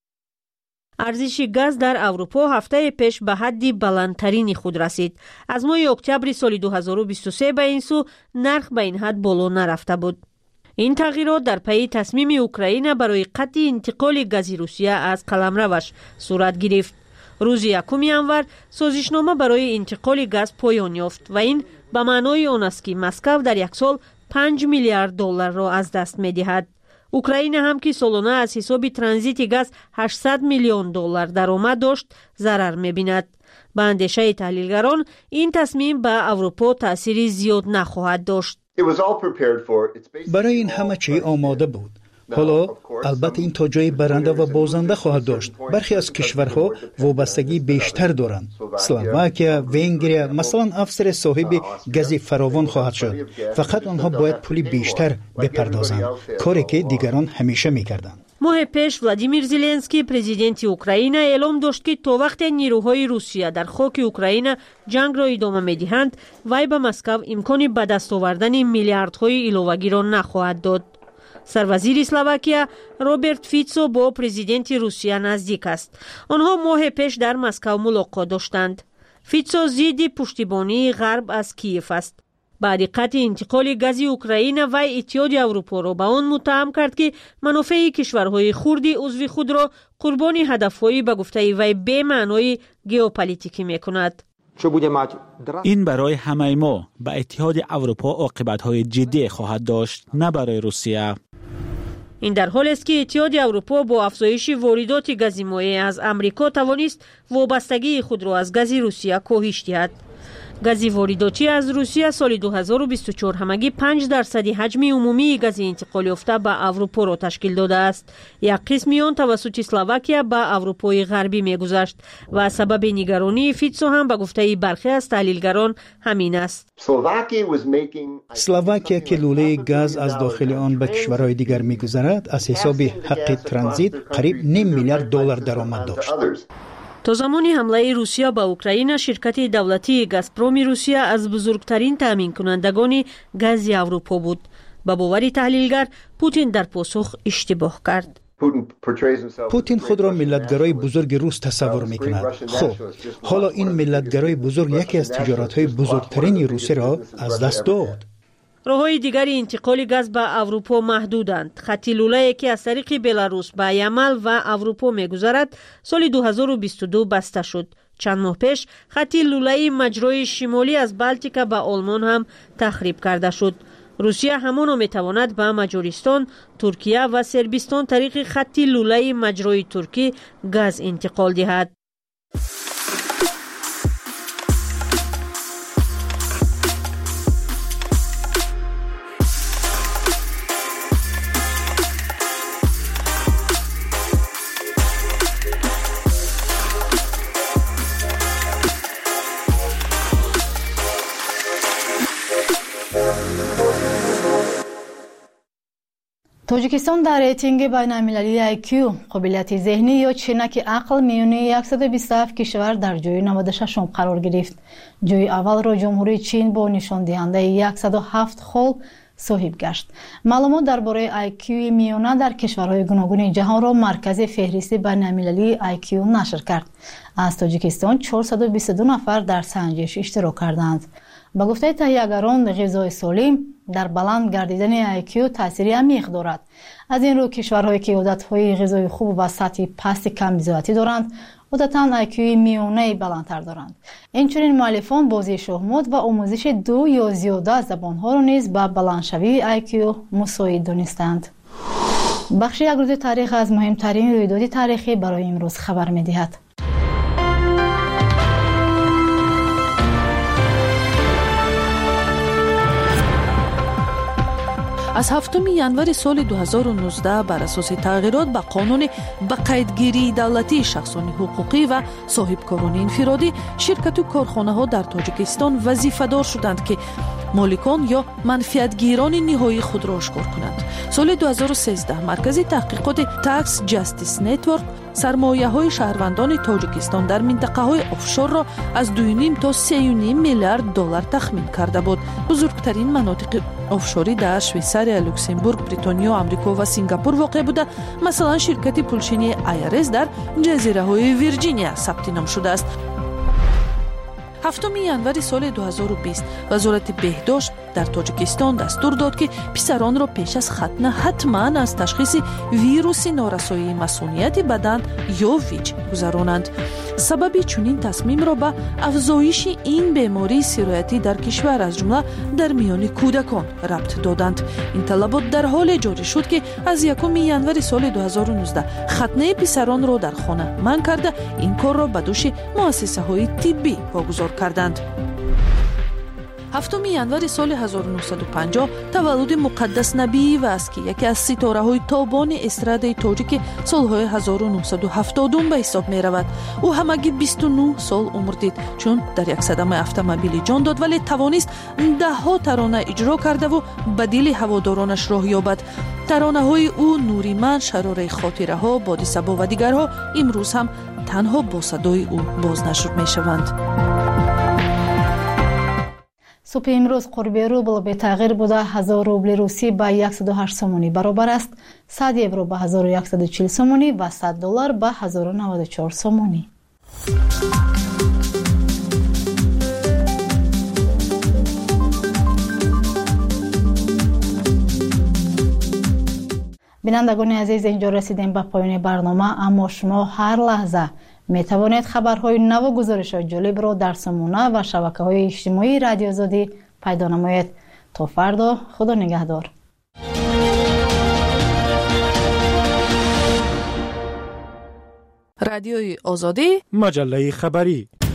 ارزش گاز در اروپا هفته پیش به حد بلندترین خود رسید. از ماه اکتبر سال 2023 به این سو نرخ به این حد بالا نرفته بود. این تغییرات در پی تصمیم اوکراین برای قطع انتقال گاز روسیه از قلمروش صورت گرفت. روز 1 ژانویه سازشنامه برای انتقال گاز پایان یافت و این به معنای آن است که مسکو در یک سال 5 میلیارد دلار را از دست می‌دهد. اوکراین هم که سالانه از حساب ترانزیت گاز 800 میلیون دلار درآمد داشت ضرر می‌بیند. به اندیشه تحلیلگران این تصمیم به اروپا تأثیر زیاد نخواهد داشت. برای این همه چی آماده بود. حالا البته این تا جای برنده و بازنده خواهد داشت. برخی از کشورها وابستگی بیشتر دارند. اسلواکیا، ونگریا مثلا افسر صاحب گاز فراوان خواهد شد. فقط آنها باید پول بیشتر بپردازند، کاری که دیگران همیشه میکردند. ماه پیش ولادیمیر زلنسکی پرزیدنت اوکراین اعلام داشت که تا وقت نیروهای روسیه در خاک اوکراین جنگ را ادامه میدهند، وی به مسکو امکان به دست آوردن میلیاردهای ایلوگی را نخواهد داد. سروزیر اسلواکیا روبرت فیتسو با پرزیدنت روسیه نزدیک است. آنها ماه پیش در مسکو ملاقات داشتند. فیتسو ضد پشتیبانی غرب از کیف است. بعد قطع انتقال گاز اوکراین و اتحادیه اروپا را به آن متهم کرد که منافع کشورهای خرد عضو خود را قربان هدف‌های به گفته وی به معنای ژئوپلیتیکی می‌کند. این برای همه ما به اتحاد اروپا عاقبت‌های جدی خواهد داشت، نه برای روسیه. این در حالی است که اتحاد اروپا با افزایش واردات گاز مایع از امریکا توانست وابستگی خود را از گاز روسیه کاهش دهد. گاز وارداتی از روسیه سال 2024 همگی 5% حجم عمومی گاز انتقال یافته به اروپا را تشکیل داده است. یک قسمی آن توسط اسلواکیا به اروپای غربی می‌گذشت و سبب نگرانی فیتسو هم به گفته برخی از تحلیلگران همین است. اسلواکیا که لوله گاز از داخل آن به کشورهای دیگر می‌گذرد، از حساب حق ترانزیت قریب 9 میلیارد دلار درآمد داشت. تا زمان حمله روسیه به اوکراین، شرکت دولتی گازپروم روسیه از بزرگترین تامین کنندگان گاز اروپا بود. با باور تحلیلگر پوتین در پاسخ اشتباه کرد. پوتین خود را ملتگرای بزرگ روس تصور می‌کند. خب حالا این ملتگرای بزرگ یکی از تجارت‌های بزرگترین روسیه را از دست داد. راه‌های دیگری انتقال گاز به اروپا محدودند. خط لوله‌ای که از طریق بلاروس به یمن و اروپا می‌گذرد سال 2022 بسته شد. چند ماه پیش خط لوله‌ای مجرای شمالی از بالتیک به آلمان هم تخریب کرده شد. روسیه همانا می‌تواند به مجارستان، ترکیه و صربستان طریق خط لوله‌ای مجرای ترکی گاز انتقال دهد. تاجیکستان در ریتینگ بین‌المللی IQ قابلیت ذهنی یا چینک عقل میون 127 کشور در جای 96 قرار گرفت. جای اول را جمهوری چین با نشان دهنده 107 خال صاحب گشت. معلومات درباره IQ میانه در کشورهای گوناگون جهان را مرکز فهرست بین‌المللی IQ نشر کرد. از تاجیکستان 422 نفر در سنجش اشتراک کردند. با گفته تهیه‌گران، غذای سالم در بلند گردیدن IQ تأثیری عمیق دارد. از این رو کشورهایی که عادت‌های غذای خوب و سطح پست کم‌بضاعتی دارند، عادتاً IQ میانه بلندتر دارند. اینچنین مؤلفان بازی شهمات و آموزش 2 یا زیاده زبان‌ها را نیز به بلندشوی IQ مساعد دانستند. بخش یک روز تاریخ از مهمترین رویداد تاریخی برای امروز خبر می‌دهد. از 7 январи соли 2019 бар асоси тағйирот ба қонуни ба қайдгирии давлатии шахсони ҳуқуқӣ ва соҳибкорони инфиродӣ ширкату корхонаҳо дар тоҷикистон вазифадор шуданд ки моликон ё манфиатгирони ниҳоии худро ошкор кунанд. соли 2013 маркази таҳқиқоти Tax Justice Network сармояҳои шаҳрвандони тоҷикистон дар минтақаҳои офшорро аз 2.5 то 3.5 миллиард доллар тахмин карда буд. бузургтарин манотиқи офшорӣ дар Швейцария, Люксембург, Бритониё, Амрико ва Сингапур воқеъ буда, масалан ширкати пулшинии IRS дар ҷазираҳои Вирҷиния сабти ном шудааст. 7 январи соли 2020 вазорати беҳдошт дар Тоҷикистон дастур дод ки писаронро пеш аз хатна ҳатман аз ташхиси вируси норасоии масунияти бадан ё ВИЧ гузаронанд. сабаби чунин тасмимро ба афзоиши ин бемории сироятӣ дар кишвар аз ҷумла дар миёни кӯдакон рабт доданд. ин талабот дар ҳоле ҷорӣ шуд ки аз 1 январи соли 2019 хатнаи писаронро дар хона манъ карда ин корро ба дӯши муассисаҳои тиббӣ вогузор карданд. 7 январи соли 1950 таваллуди Муқаддас Набиева аст ки яке аз ситораҳои тобони эстрадаи тоҷики солҳои 1970 ба ҳисоб меравад. ӯ ҳамагӣ 29 сол умр дид, чун дар як садамаи автомобилӣ ҷон дод, вале тавонист даҳҳо тарона иҷро кардаву ба дили ҳаводоронаш роҳ ёбад. таронаҳои ӯ Нури ман, Шарораи хотираҳо, Боди сабо ва дигарҳо имрӯз ҳам танҳо бо садои ӯ бознашр мешаванд. субҳи имрӯз қурби рубл бетағйир буда 1000 рубли русӣ ба 108 сомонӣ баробар аст, 100 евро ба 1140 сомонӣ ва 100 доллар ба 1094 сомонӣ. бинандагони азиз, инҷо расидем ба поёни барнома, аммо шумо ҳар лаҳза метавонед хабарҳои наву гузоришҳои ҷолибро дар сомона ва шабакаҳои иҷтимоии Радиои Озодӣ пайдо намоед. то фардо, худо нигаҳдор. Радиои Озодӣ, маҷаллаи хабарӣ.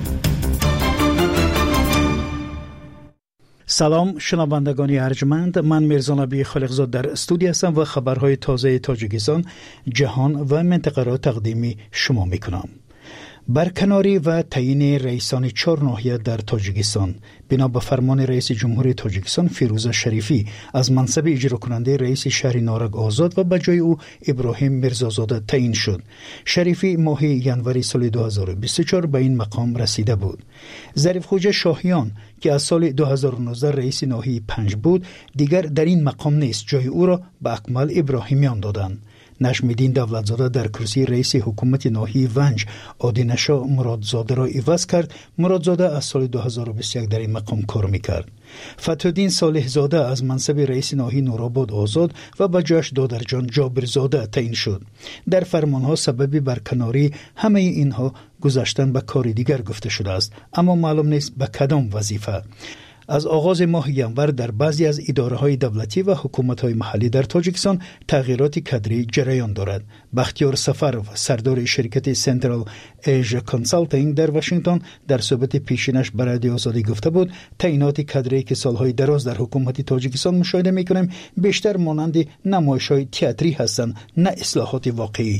салом шунавандагони арҷманд, ман Мирзонаби Холиқзод дар студия ҳастам ва хабарҳои тозаи Тоҷикистон, ҷаҳон ва минтақаро тақдими шумо мекунам. барканорӣ ва таъини раисони 4 ноҳия дар Тоҷикистон бино ба фармони раиси ҷумҳурии Тоҷикистон Фирӯза Шарифӣ аз мансаби иҷрокунандаи раиси шаҳри Норак озод ва ба ҷои ӯ Иброҳим Мирзозода таъин шуд. Шарифӣ моҳи январи соли 2024 ба ин мақом расида буд. Зарифхоҷа Шоҳиён ки аз соли 2019 раиси ноҳияи 5 буд, дигар дар ин мақом нест, ҷои ӯро ба Акмал Иброҳимиён доданд. Нажмиддин Давлатзода дар курсии раиси ҳукумати ноҳияи Ванҷ Одинашо Муродзодаро иваз кард. Муродзода аз соли 2021 дар ин мақом кор мекард. Фатҳуддин Солиҳзода аз мансаби раиси ноҳияи Нуробод озод ва ба ҷояш Додарҷон Ҷобирзода таъин шуд. дар фармонҳо сабаби барканории ҳамаи инҳо гузаштан ба кори дигар гуфта шудааст, аммо маълум нест ба кадом вазифа. аз оғози моҳи январ дар баъзе аз идораҳои давлатӣ ва ҳукуматҳои маҳаллӣ дар Тоҷикистон тағйироти кадрӣ ҷараён дорад. Бахтиёр Сафаров, сардори ширкати Central Asia Consulting дар Вашингтон, дар суҳбати пешинаш ба Радиои Озодӣ гуфта буд, таъиноти кадрие ки солҳои дароз дар ҳукумати Тоҷикистон мушоҳида мекунем, бештар монанди намоишҳои театрӣ ҳастанд, на ислоҳоти воқеӣ.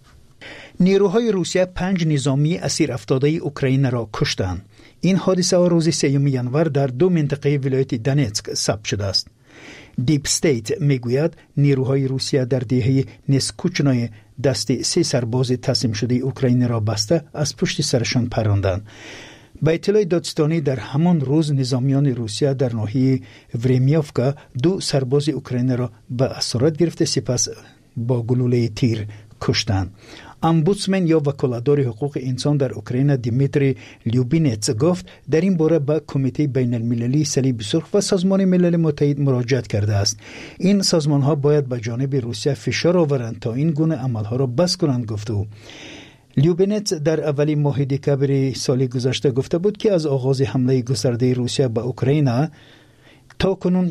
نیروهای روسیه 5 نظامی اسیر افتاده اوکراینه را کشتند. این حادثه روز 3 ینور در 2 منطقه ولایت دونتسک ثبت شده است. دیپ استیت میگوید نیروهای روسیه در دهه نسکوچنای دست 3 سرباز تسلیم شده اوکراینه را بسته از پشت سرشان پراندند. به اطلاع دادستانی در همان روز نظامیان روسیه در ناحیه وریمیوفکا 2 سرباز اوکراینه را به اسارت گرفته سپس با گلوله تیر کشتند. امبودسمن یا وکالتدار حقوق انسان در اوکراین دیمیتری لیوبینتس گفت در این باره به کمیته بین المللی صلیب سرخ و سازمان ملل متحد مراجعت کرده است. این سازمان ها باید به جانب روسیه فشار آورند تا این گونه عملها را بس کنند، گفت او. لیوبینتس در اولین ماه دکامبر سال گذشته گفته بود که از آغاز حمله گسترده روسیه به اوکراین تا کنون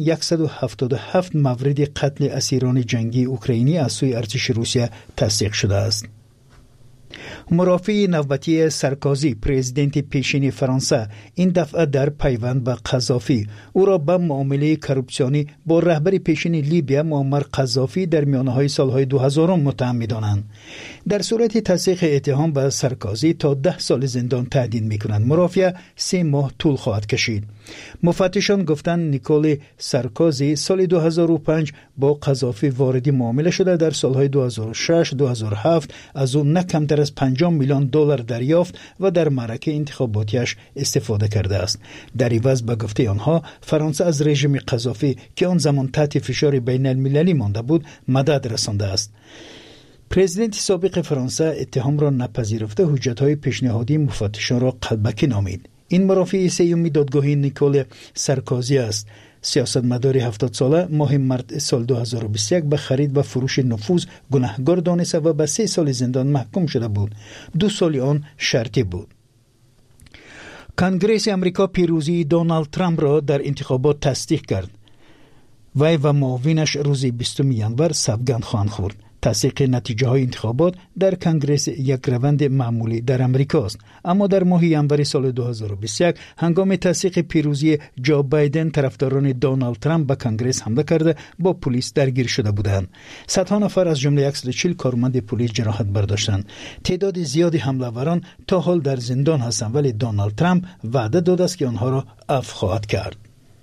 177 مورد قتل اسیران جنگی اوکراینی از سوی ارتش روسیه تصدیق شده است. مرافع نوبتی سارکوزی پرزیدنت پیشین فرانسه این دفعه در پیوند به قذافی او را به معامله کروپسیونی با رهبر پیشین لیبیا معمر قذافی در میانه‌های سالهای 2000 متهم می‌دانند. در صورت تصدیق اتهام به سارکوزی تا 10 سال زندان تهدید می‌کنند. مرافع 3 ماه طول خواهد کشید. مفتشان گفتند نیکول سارکوزی سال 2005 با قذافی وارد معامله شده، در سالهای 2006 2007 از او نه کمتر از 50 میلیون دلار دریافت و در معرکه انتخاباتیش استفاده کرده است. در عوض به گفته آنها فرانسه از رژیم قذافی که آن زمان تحت فشار بین المللی مانده بود مدد رسانده است. پرزیدنت سابق فرانسه اتهام را نپذیرفته حجت‌های پیشنهادی مفتشان را قلبکی نامید. این مرافع سیومی دادگاه نیکول سارکوزی است. سیاستمدار 70 ساله ماه مارس سال 2021 به خرید و فروش نفوذ گناهکار دانسته و به 3 سال زندان محکوم شده بود. 2 سال آن شرطی بود. کنگره امریکا پیروزی دونالد ترامپ را در انتخابات تصدیق کرد. وی و معاونش روز 20 ژانویه سوگند خواهند خورد. تصدیق نتیجه های انتخابات در کنگره یک روند معمولی در امریکا است، اما در ماه ژانویه سال 2021 هنگام تصدیق پیروزی جو بایدن طرفداران دونالد ترامپ به کنگره حمله کرده با پلیس درگیر شده بودند. صدها نفر از جمله 140 کارمند پلیس جراحت برداشتند. تعداد زیادی حمله‌آوران تا حال در زندان هستند، ولی دونالد ترامپ وعده داده است که آنها را عفو خواهد کرد.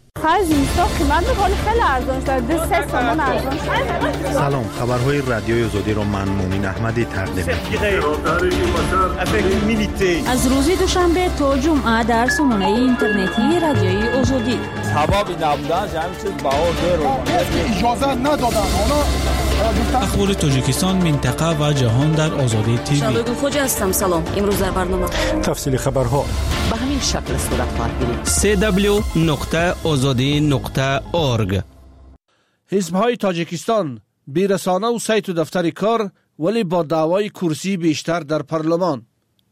سلام، خبرهای رادیوی آزادی را من مومن احمدی تقدیم می‌کنم. از روز دوشنبه تا جمعه در سامانه اینترنتی رادیوی آزادی. سبب نبودن همین چیز اجازه ندادن. اخبار تاجیکستان، منطقه و جهان در آزادی تیوی. شادو خوج هستم. سلام. امروز در برنامه تفصیل خبرها به همین شکل صورت خواهد گرفت. www.azadi.org. حزب‌های تاجیکستان بی رسانه و سایت و دفتر کار، ولی با دعوای کرسی بیشتر در پارلمان.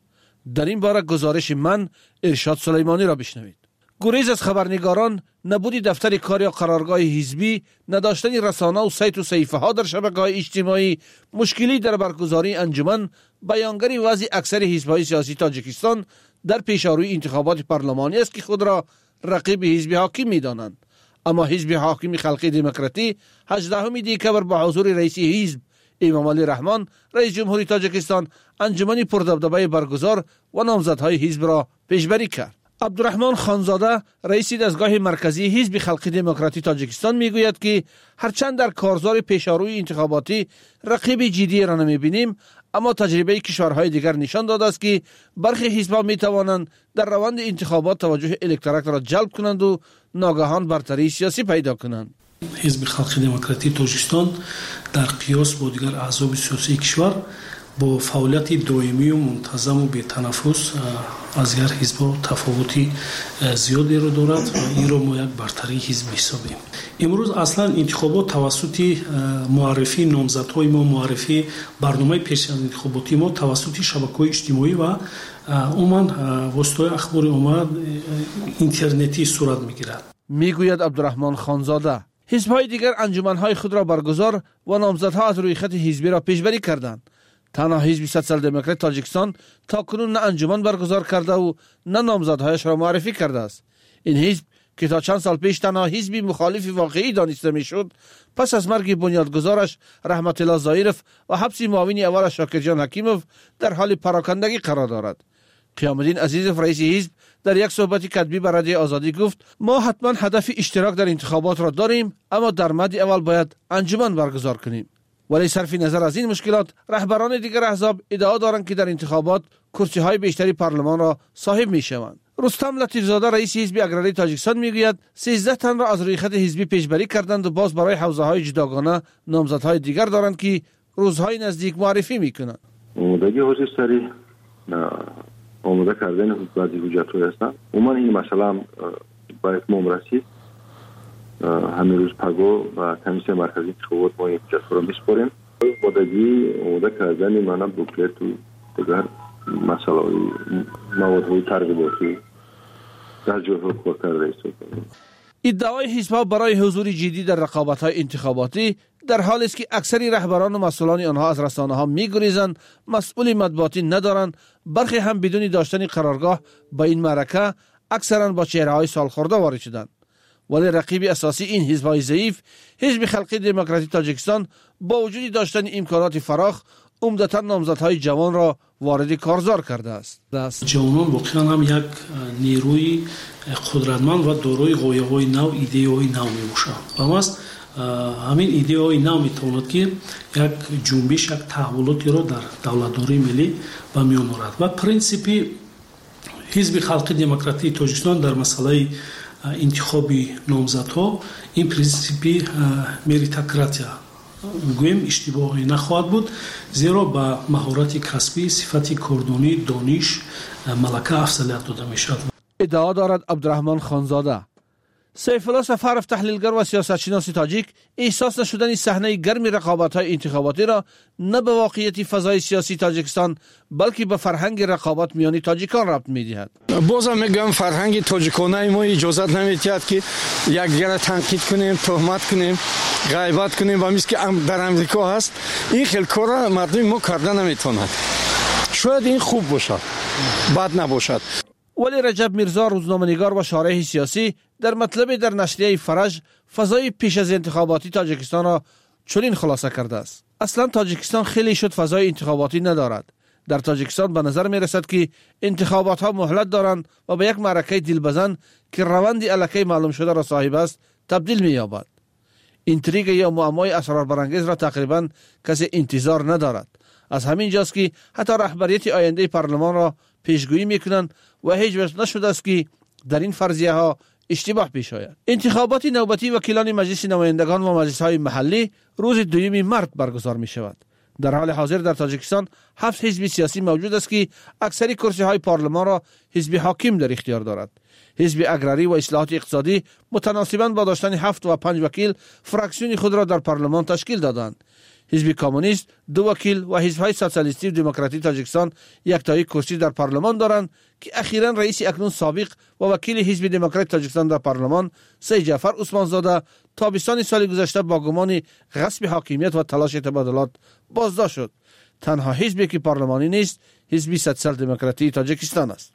در این باره گزارش من ارشاد سلیمانی را بشنوید. گریز از خبرنگاران، نبودی دفتر کار یا قرارگاه حزبی، نداشتن رسانه و سایت و صحیفه ها در شبکه‌های اجتماعی، مشکلی در برگزاری انجمن، بیانگری وضع اکثر حزب‌های سیاسی تاجیکستان در پیشاروی انتخابات پارلمانی است که خود را رقیب حزب حاکم می‌دانند. اما حزب حاکم خلقی دموکراتی 18 دکبر با حضور رئیس حزب امام علی رحمان رئیس جمهوری تاجیکستان انجمنی پردبدبه برگزار و نامزدهای حزب را پیشبری کرد. عبدالرحمن خانزاده رئیس دستگاه مرکزی حزب خلقی دموکراتی تاجیکستان میگوید که هرچند در کارزار پیشاروی انتخاباتی رقیب جدی را نمیبینیم، اما تجربه کشورهای دیگر نشان داده است که برخی حزب‌ها میتوانند در روند انتخابات توجه الکتورات را جلب کنند و ناگهان برتری سیاسی پیدا کنند. حزب خلقی دموکراتی تاجیکستان در قیاس با دیگر احزاب سیاسی کشور با فعالیت دائمی و منتظم و بی‌تنفس از دیگر حزب‌ها تفاوتی زیادی را دارد و این را ما یک برتری حزب حسابیم. امروز اصلا انتخابات توسط معرفی نامزدهای ما، معرفی برنامه پیش از انتخاباتی ما توسط شبکه‌های اجتماعی و عموما واسطه اخبار عمومی اینترنتی صورت می‌گیرد. میگوید عبدالرحمن خانزاده. حزب‌های دیگر انجمن‌های خود را برگزار و نامزدها از روی خط حزبی را پیشبری کردند. تنها حزب سوسیال دموکرات تاجیکستان تا کنون نه انجمن برگزار کرده و نه نامزدهایش را معرفی کرده است. این حزب که تا چند سال پیش تنها حزبی مخالف واقعی دانسته میشد، پس از مرگ بنیادگذارش رحمت الله زایرف و حبس معاون اولش شاکرجان حکیموف در حال پراکندگی قرار دارد. قیام الدین عزیزوف رئیس حزب در یک صحبت کتبی به رادیو آزادی گفت: ما حتما هدف اشتراک در انتخابات را داریم، اما در مد اول باید انجمن برگزار کنیم. ولی صرف نظر از این مشکلات، رهبران دیگر احزاب ادعا دارند که در انتخابات کرسی‌های بیشتری پارلمان را صاحب می‌شوند. رستم لطیفزاده رئیس حزب اگراری تاجیکستان میگوید 13 تن را از روی خط حزبی پیشبری کردند و باز برای حوزه‌های جداگانه نامزدهای دیگر دارند که روزهای نزدیک معرفی می‌کنند. اومدگی حزب سری آماده کردن بعضی حجت‌های هستند. عموما این مسئله با اتمام رسید. همین روز پگو و کمیسیون مرکزی انتخابات ما این حجت را میسپاریم. آماده کردن معنا بوکلت و دیگر مسائل موادهای ترغیباتی در جهت کار کرده است. ادعای حزب‌ها برای حضور جدی در رقابت‌های انتخاباتی در حالی است که اکثری رهبران و مسئولان آنها از رسانه‌ها می‌گریزند، مسئول مطبوعاتی ندارند، برخی هم بدون داشتن قرارگاه با این معرکه اکثرا با چهره‌های سالخورده وارد شدند. ولی رقیب اساسی این حزب‌های ضعیف، حزب خلقی دموکراتی تاجیکستان، با وجود داشتن امکانات فراخ، عمدتاً نامزدهای جوان را وارد کارزار کرده است. جوانان واقعا هم یک نیروی قدرتمند و دارای غایه‌های نو، ایده‌های نو میباشند. و همین ایده‌های نو میتواند که یک جنبش، یک تحولاتی را در دولتداری ملی به میان آورد. و پرینسیپی حزب خلقی دموکراتی تاجیکستان در مسئله انتخابی نامزدها، این پرینسیپی مریتوکراتیا گویم اشتباهی نخواهد بود، زیرا با مهارت کسبی، صفت کردانی، دانش، ملکه افضلیت داده می شود. ادعا دارد عبدالرحمن خانزاده. سیف الله سفرف، تحلیلگر و سیاستشناس تاجیک، احساس نشدن صحنه گرم رقابت‌های انتخاباتی را نه به واقعیت فضای سیاسی تاجیکستان بلکه به فرهنگ رقابت میان تاجیکان ربط می‌دهد. بازم میگم فرهنگ تاجیکانه ما اجازه نمی‌دهد که یکدیگر تنقید کنیم، تهمت کنیم، غیبت کنیم و مثل که در امریکا هست. این خیلی کارا مردم ما کردن نمیتونند. شاید این خوب باشد، بد نباشد. ولی رجب میرزا، روزنامه‌نگار و شارح سیاسی، در مطلب در نشریه فرج فضای پیش از انتخاباتی تاجیکستان را چنین خلاصه کرده است: اصلا تاجیکستان خیلی شد فضای انتخاباتی ندارد. در تاجیکستان به نظر می رسد که انتخابات ها مهلت دارند و به یک معرکه دلبزن که روند الکی معلوم شده را صاحب است تبدیل می یابد. اینتریگ یا معمای اسرار برانگیز را تقریبا کسی انتظار ندارد. از همین جاست که حتی رهبریت آینده پارلمان را پیشگویی میکنند و هیچ وقت نشده است که در این فرضیه ها اشتباه پیش آید. انتخابات نوبتی وکیلان مجلس نمایندگان و مجلس های محلی روز 2 مارس برگزار می شود. در حال حاضر در تاجیکستان 7 حزب سیاسی موجود است که اکثری کرسی های پارلمان را حزب حاکم در اختیار دارد. حزب اگراری و اصلاحات اقتصادی متناسباً با داشتن 7 و 5 وکیل فراکسیون خود را در پارلمان تشکیل دادند. حزب کمونیست 2 وکیل و حزب‌های سوسیالیستی و دموکراتی تاجیکستان یک کرسی در پارلمان دارند که اخیراً رئیس اکنون سابق و وکیل حزب دموکرات تاجیکستان در پارلمان سید جعفر عثمانزاده تابستان سال گذشته با گمان غصب حاکمیت و تلاش تبادلات بازداشت شد. تنها حزبی که پارلمانی نیست حزب سوسیال دموکراتی تاجیکستان است.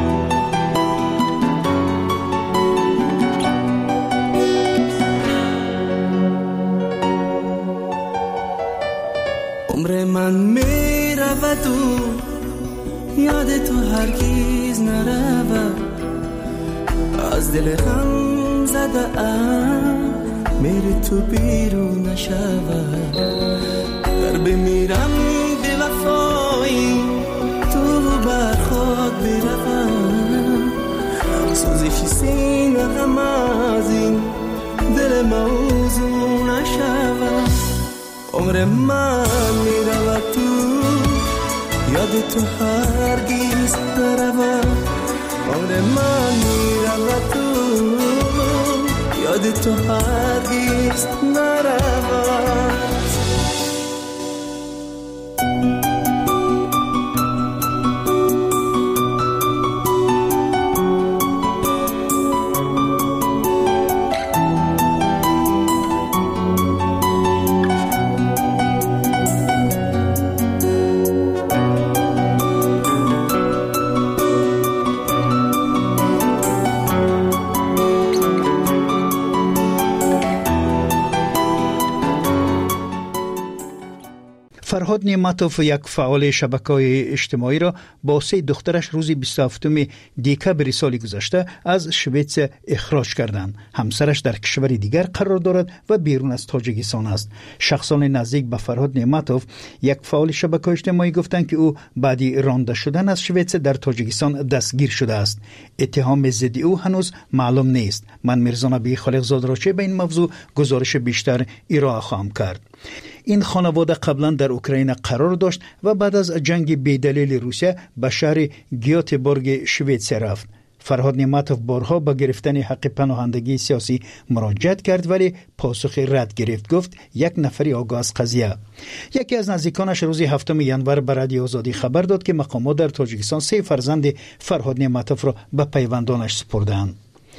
عمر من می رود و یاد تو هرگز نرود، از دل غم زده ام میری تو بیرون نشود. در بمیرم به وفایی تو بر خاک بروم، سوزش سینه غم از این دل موضوع نشود. عمر من می رود تو یاد تو هرگز نرود. عمر من می رود تو یاد تو هرگز نرود. فرهاد نعمتوف، یک فعال شبکه‌های اجتماعی، را با 3 دخترش روز 27 دکبر سال گذشته از شویتس اخراج کردند. همسرش در کشور دیگر قرار دارد و بیرون از تاجیکستان است. شخصان نزدیک به فرهاد نعمتوف، یک فعال شبکه‌های اجتماعی، گفتند که او بعد رانده شدن از شویتس در تاجیکستان دستگیر شده است. اتهام ضد او هنوز معلوم نیست. من میرزا نبی خالقزاده را به این موضوع گزارش بیشتر ارائه خواهم کرد. این خانواده قبلا در اوکراین قرار داشت و بعد از جنگ بی‌دلیل روسیه به شهر گیوتبورگ شویتس رفت. فرهاد نعمتوف بارها با گرفتن حق پناهندگی سیاسی مراجعت کرد ولی پاسخ رد گرفت. گفت یک نفری آگاه از قضیه. یکی از نزدیکانش روز 7 ژانویه به رادیو آزادی خبر داد که مقامات در تاجیکستان 3 فرزند فرهاد نعمتوف را به پیوندانش سپردند.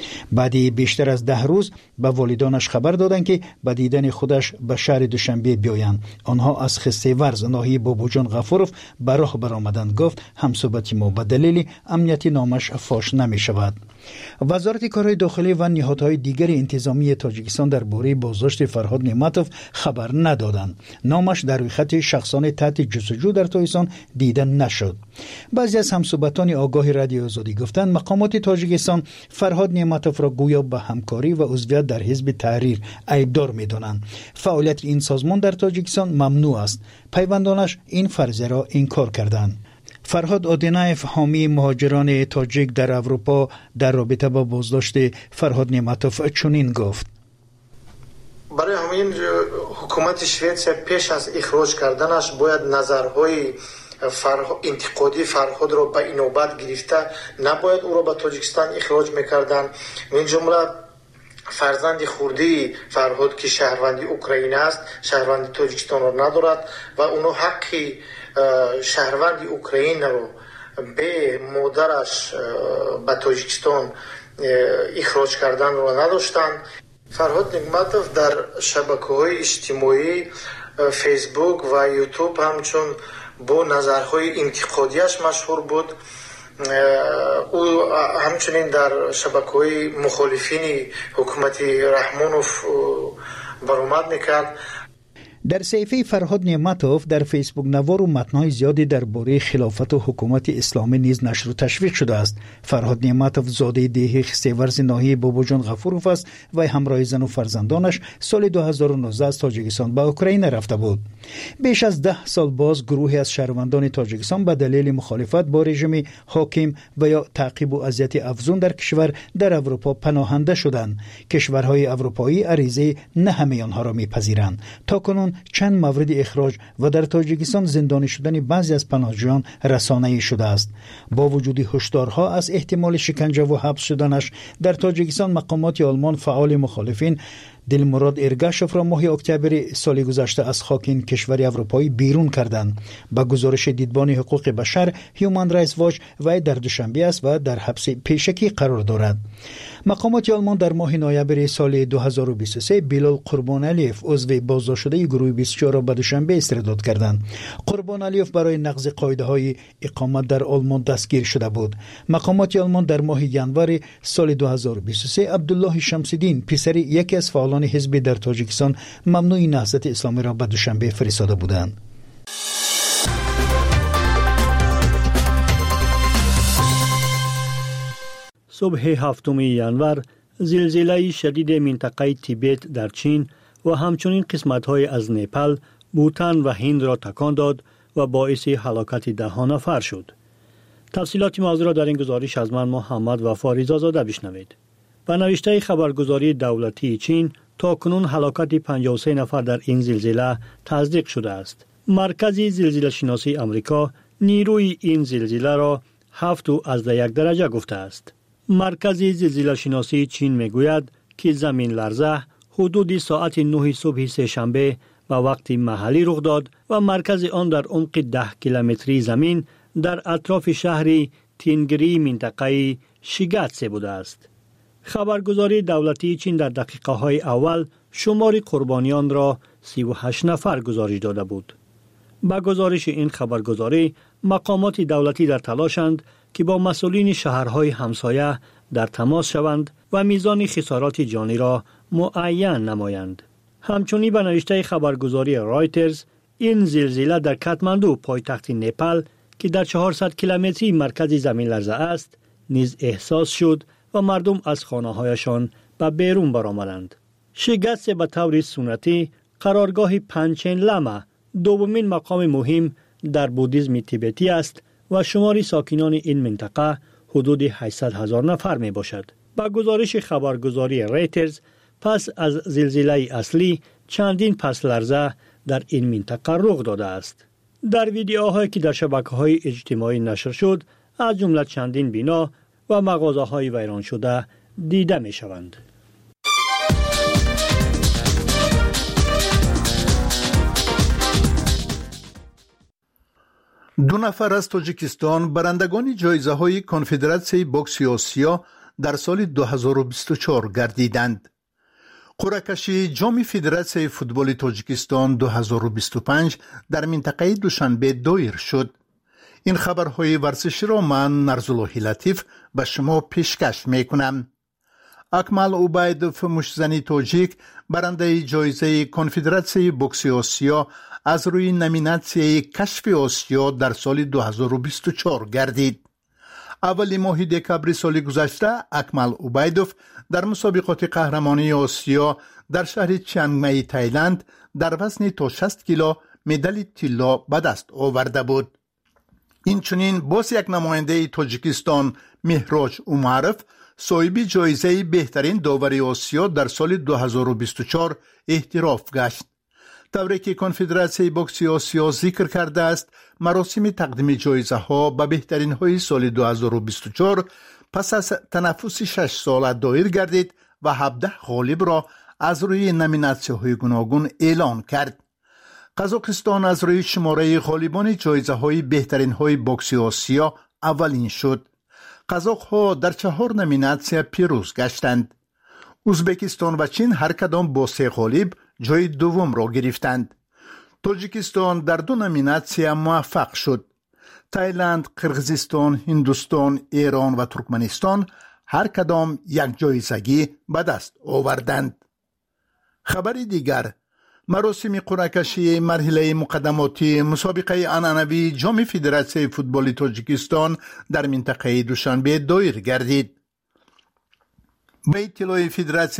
بعدی بیشتر از 10 روز به والدانش خبر دادند که به دیدن خودش به شهر دوشنبه بیایند. آنها از خسته ورز ناحیه بابوجان غفورов به راه برآمدند. گفت همصحبت ما به دلیل امنیتی نامش فاش نمی شود. وزارت کارهای داخلی و نهادهای دیگر انتظامی تاجیکستان درباره بازداشت فرهاد نعمتوف خبر ندادند. نامش در روی خط شخصان تحت جستجو در تاجیکستان دیده نشد. بعضی از همصحبتان آگاه رادیو آزادی گفتند مقامات تاجیکستان فرهاد نعمتوف را گویا به همکاری و عضویت در حزب تحریر عیبدار می‌دانند. فعالیت این سازمان در تاجیکستان ممنوع است. پیوندانش این فرضیه را انکار کردند. فرهاد آدینایف حامی مهاجران تاجیک در اروپا در رابطه با بازداشت فرهاد نعمتوف چنین گفت: برای همین حکومت شویتسیا پیش از اخراج کردنش باید نظرهای انتقادی فرهاد را به این نوبت گرفته، نباید او را به تاجیکستان اخراج میکردند. من جمله فرزند خردی فرهاد که شهروندی اوکراین است، شهروندی تاجیکستان را ندارد و اونو حقی شهروندی اوکراین رو به مادرش به تاجیکستان اخراج کردن رو نداشتند. فرهاد نعمتوف در شبکه‌های اجتماعی فیسبوک و یوتیوب همچون با نظرهای انتقادیش مشهور بود. او همچنین در شبکه‌های مخالفین حکومت رحمانوف برآمد میکرد. در صفحه فرهاد نعمتوف در فیسبوک نوار و متن‌های زیادی درباره خلافت و حکومت اسلامی نیز نشر و تشویق شده است. فرهاد نعمتوف زاده دیه خسته‌ورز ناحیه بابوجان غفورov است و همراه زن و فرزندانش سال 2019 از تاجیکستان به اوکراین رفته بود. بیش از 10 سال باز گروهی از شهروندان تاجیکستان به دلیل مخالفت با رژیم حاکم و یا تعقیب و اذیت افزون در کشور در اروپا پناهنده شدند. کشورهای اروپایی عریضه نه همه آنها را می‌پذیرند. تاکنون چند مورد اخراج و در تاجیکستان زندانی شدن بعضی از پناهجویان رسانه‌ای شده است. با وجود هشدارها از احتمال شکنجه و حبس شدنش در تاجیکستان، مقامات آلمان فعال مخالفین دلمراد ارگاشوف را ماه اکتبر سال گذشته از خاک این کشور اروپایی بیرون کردند. با گزارش دیدبان حقوق بشر هیومن رایتس واچ و در دوشنبه است و در حبس پیشکی قرار دارد. مقامات آلمان در ماه نوامبر سال 2023 بیلال قربانعلیوف عضو بازداشت شده گروه 24 را به دوشنبه استرداد کردند. قربانعلیوف برای نقض قاعده‌های اقامت در آلمان دستگیر شده بود. مقامات آلمان در ماه ژانویه سال 2023 عبدالله شمس‌الدین پسر یکی از فعالان حزب در تاجیکستان ممنوع نهضت اسلامی را به دوشنبه فرستاده بودند. صبح 7 ژانویه زلزله شدید منطقه تیبت در چین و همچنین قسمت‌های از نپال، بوتان و هند را تکان داد و باعث هلاکت 10 نفر شد. تفصیلات موضوع را در این گزارش از من محمد وفا رضازاده بشنوید. به نوشته خبرگزاری دولتی چین تا کنون هلاکت 53 نفر در این زلزله تصدیق شده است. مرکز زلزله شناسی آمریکا نیروی این زلزله را 7.1 درجه گفته است. مرکز زلزله شناسی چین میگوید که زمین لرزه حدود ساعت 9 صبح سه‌شنبه به وقت محلی رخ داد و مرکز آن در عمق 10 کیلومتری زمین در اطراف شهر تینگری منطقه شیگاتسه بوده است. خبرگزاری دولتی چین در دقیقه های اول شمار قربانیان را 38 نفر گزارش داده بود. با گزارش این خبرگزاری، مقامات دولتی در تلاشند که با مسئولین شهرهای همسایه در تماس شوند و میزان خسارات جانی را معین نمایند. همچنین به نوشته خبرگزاری رایترز، این زلزله در کاتماندو پایتخت نپال که در 400 کیلومتری مرکز زمین لرزه است نیز احساس شد و مردم از خانه‌هایشان به بیرون برآمدند. شیگاتسه به طور سنتی قرارگاه پنچن لاما، دومین مقام مهم در بودیسم تیبتی است و شمار ساکنان این منطقه حدود 800,000 نفر می باشد. با گزارش خبرگزاری رایترز، پس از زلزله اصلی چندین پس لرزه در این منطقه رخ داده است. در ویدیوهایی که در شبکه‌های اجتماعی نشر شد، از جمله چندین بنا و مغازه‌های ویران شده دیده می شوند. دو نفر از تاجیکستان برندگان جایزه‌های کنفدراسیون بوکس آسیا در سال 2024 گردیدند. قرعه کشی جام فدراسیون فوتبال تاجیکستان 2025 در منطقه دوشنبه دایر شد. این خبرهای ورزشی را من نرزاللهی لطیف به شما پیشکش میکنم. اکمل اوبایدوف مشزنی تاجیک برنده جایزه کنفدراسیون بوکس آسیا از روی نامیناسیون کشف آسیا در سال 2024 گردید. اولی ماه دکبر سال گذشته اکمل اوبایدوف در مسابقات قهرمانی آسیا در شهر چیانگمای تایلند در وزن تا 60 کیلو مدال طلا به دست آورده بود. اینچنین باز یک نماینده تاجیکستان مهراج اومارف صاحب جایزه بهترین داور آسیا در سال 2024 اعتراف گشت. طوری که کنفدراسیون بوکس آسیا ذکر کرده است، مراسم تقدیم جایزه ها به بهترین های سال 2024 پس از تنفس 6 ساله دایر گردید و 17 غالب را از روی نامیناسیون های گوناگون اعلان کرد. قزاقستان از روی شماره غالبان جایزه های بهترین های بوکس آسیا اولین شد. قزاق ها در 4 نامیناسیون پیروز گشتند. ازبکستان و چین هر کدام با 3 غالب جای دوم را گرفتند. تاجیکستان در 2 نامیناسیون موفق شد. تایلند، قرقیزستان، هندوستان، ایران و ترکمنستان هر کدام یک جایزگی به دست آوردند. خبر دیگر، مراسم قرعه کشی مرحله مقدماتی مسابقه عنعنوی جام فدراسیون فوتبال تاجیکستان در منطقه دوشنبه دایر گردید. به اطلاع فدراسیون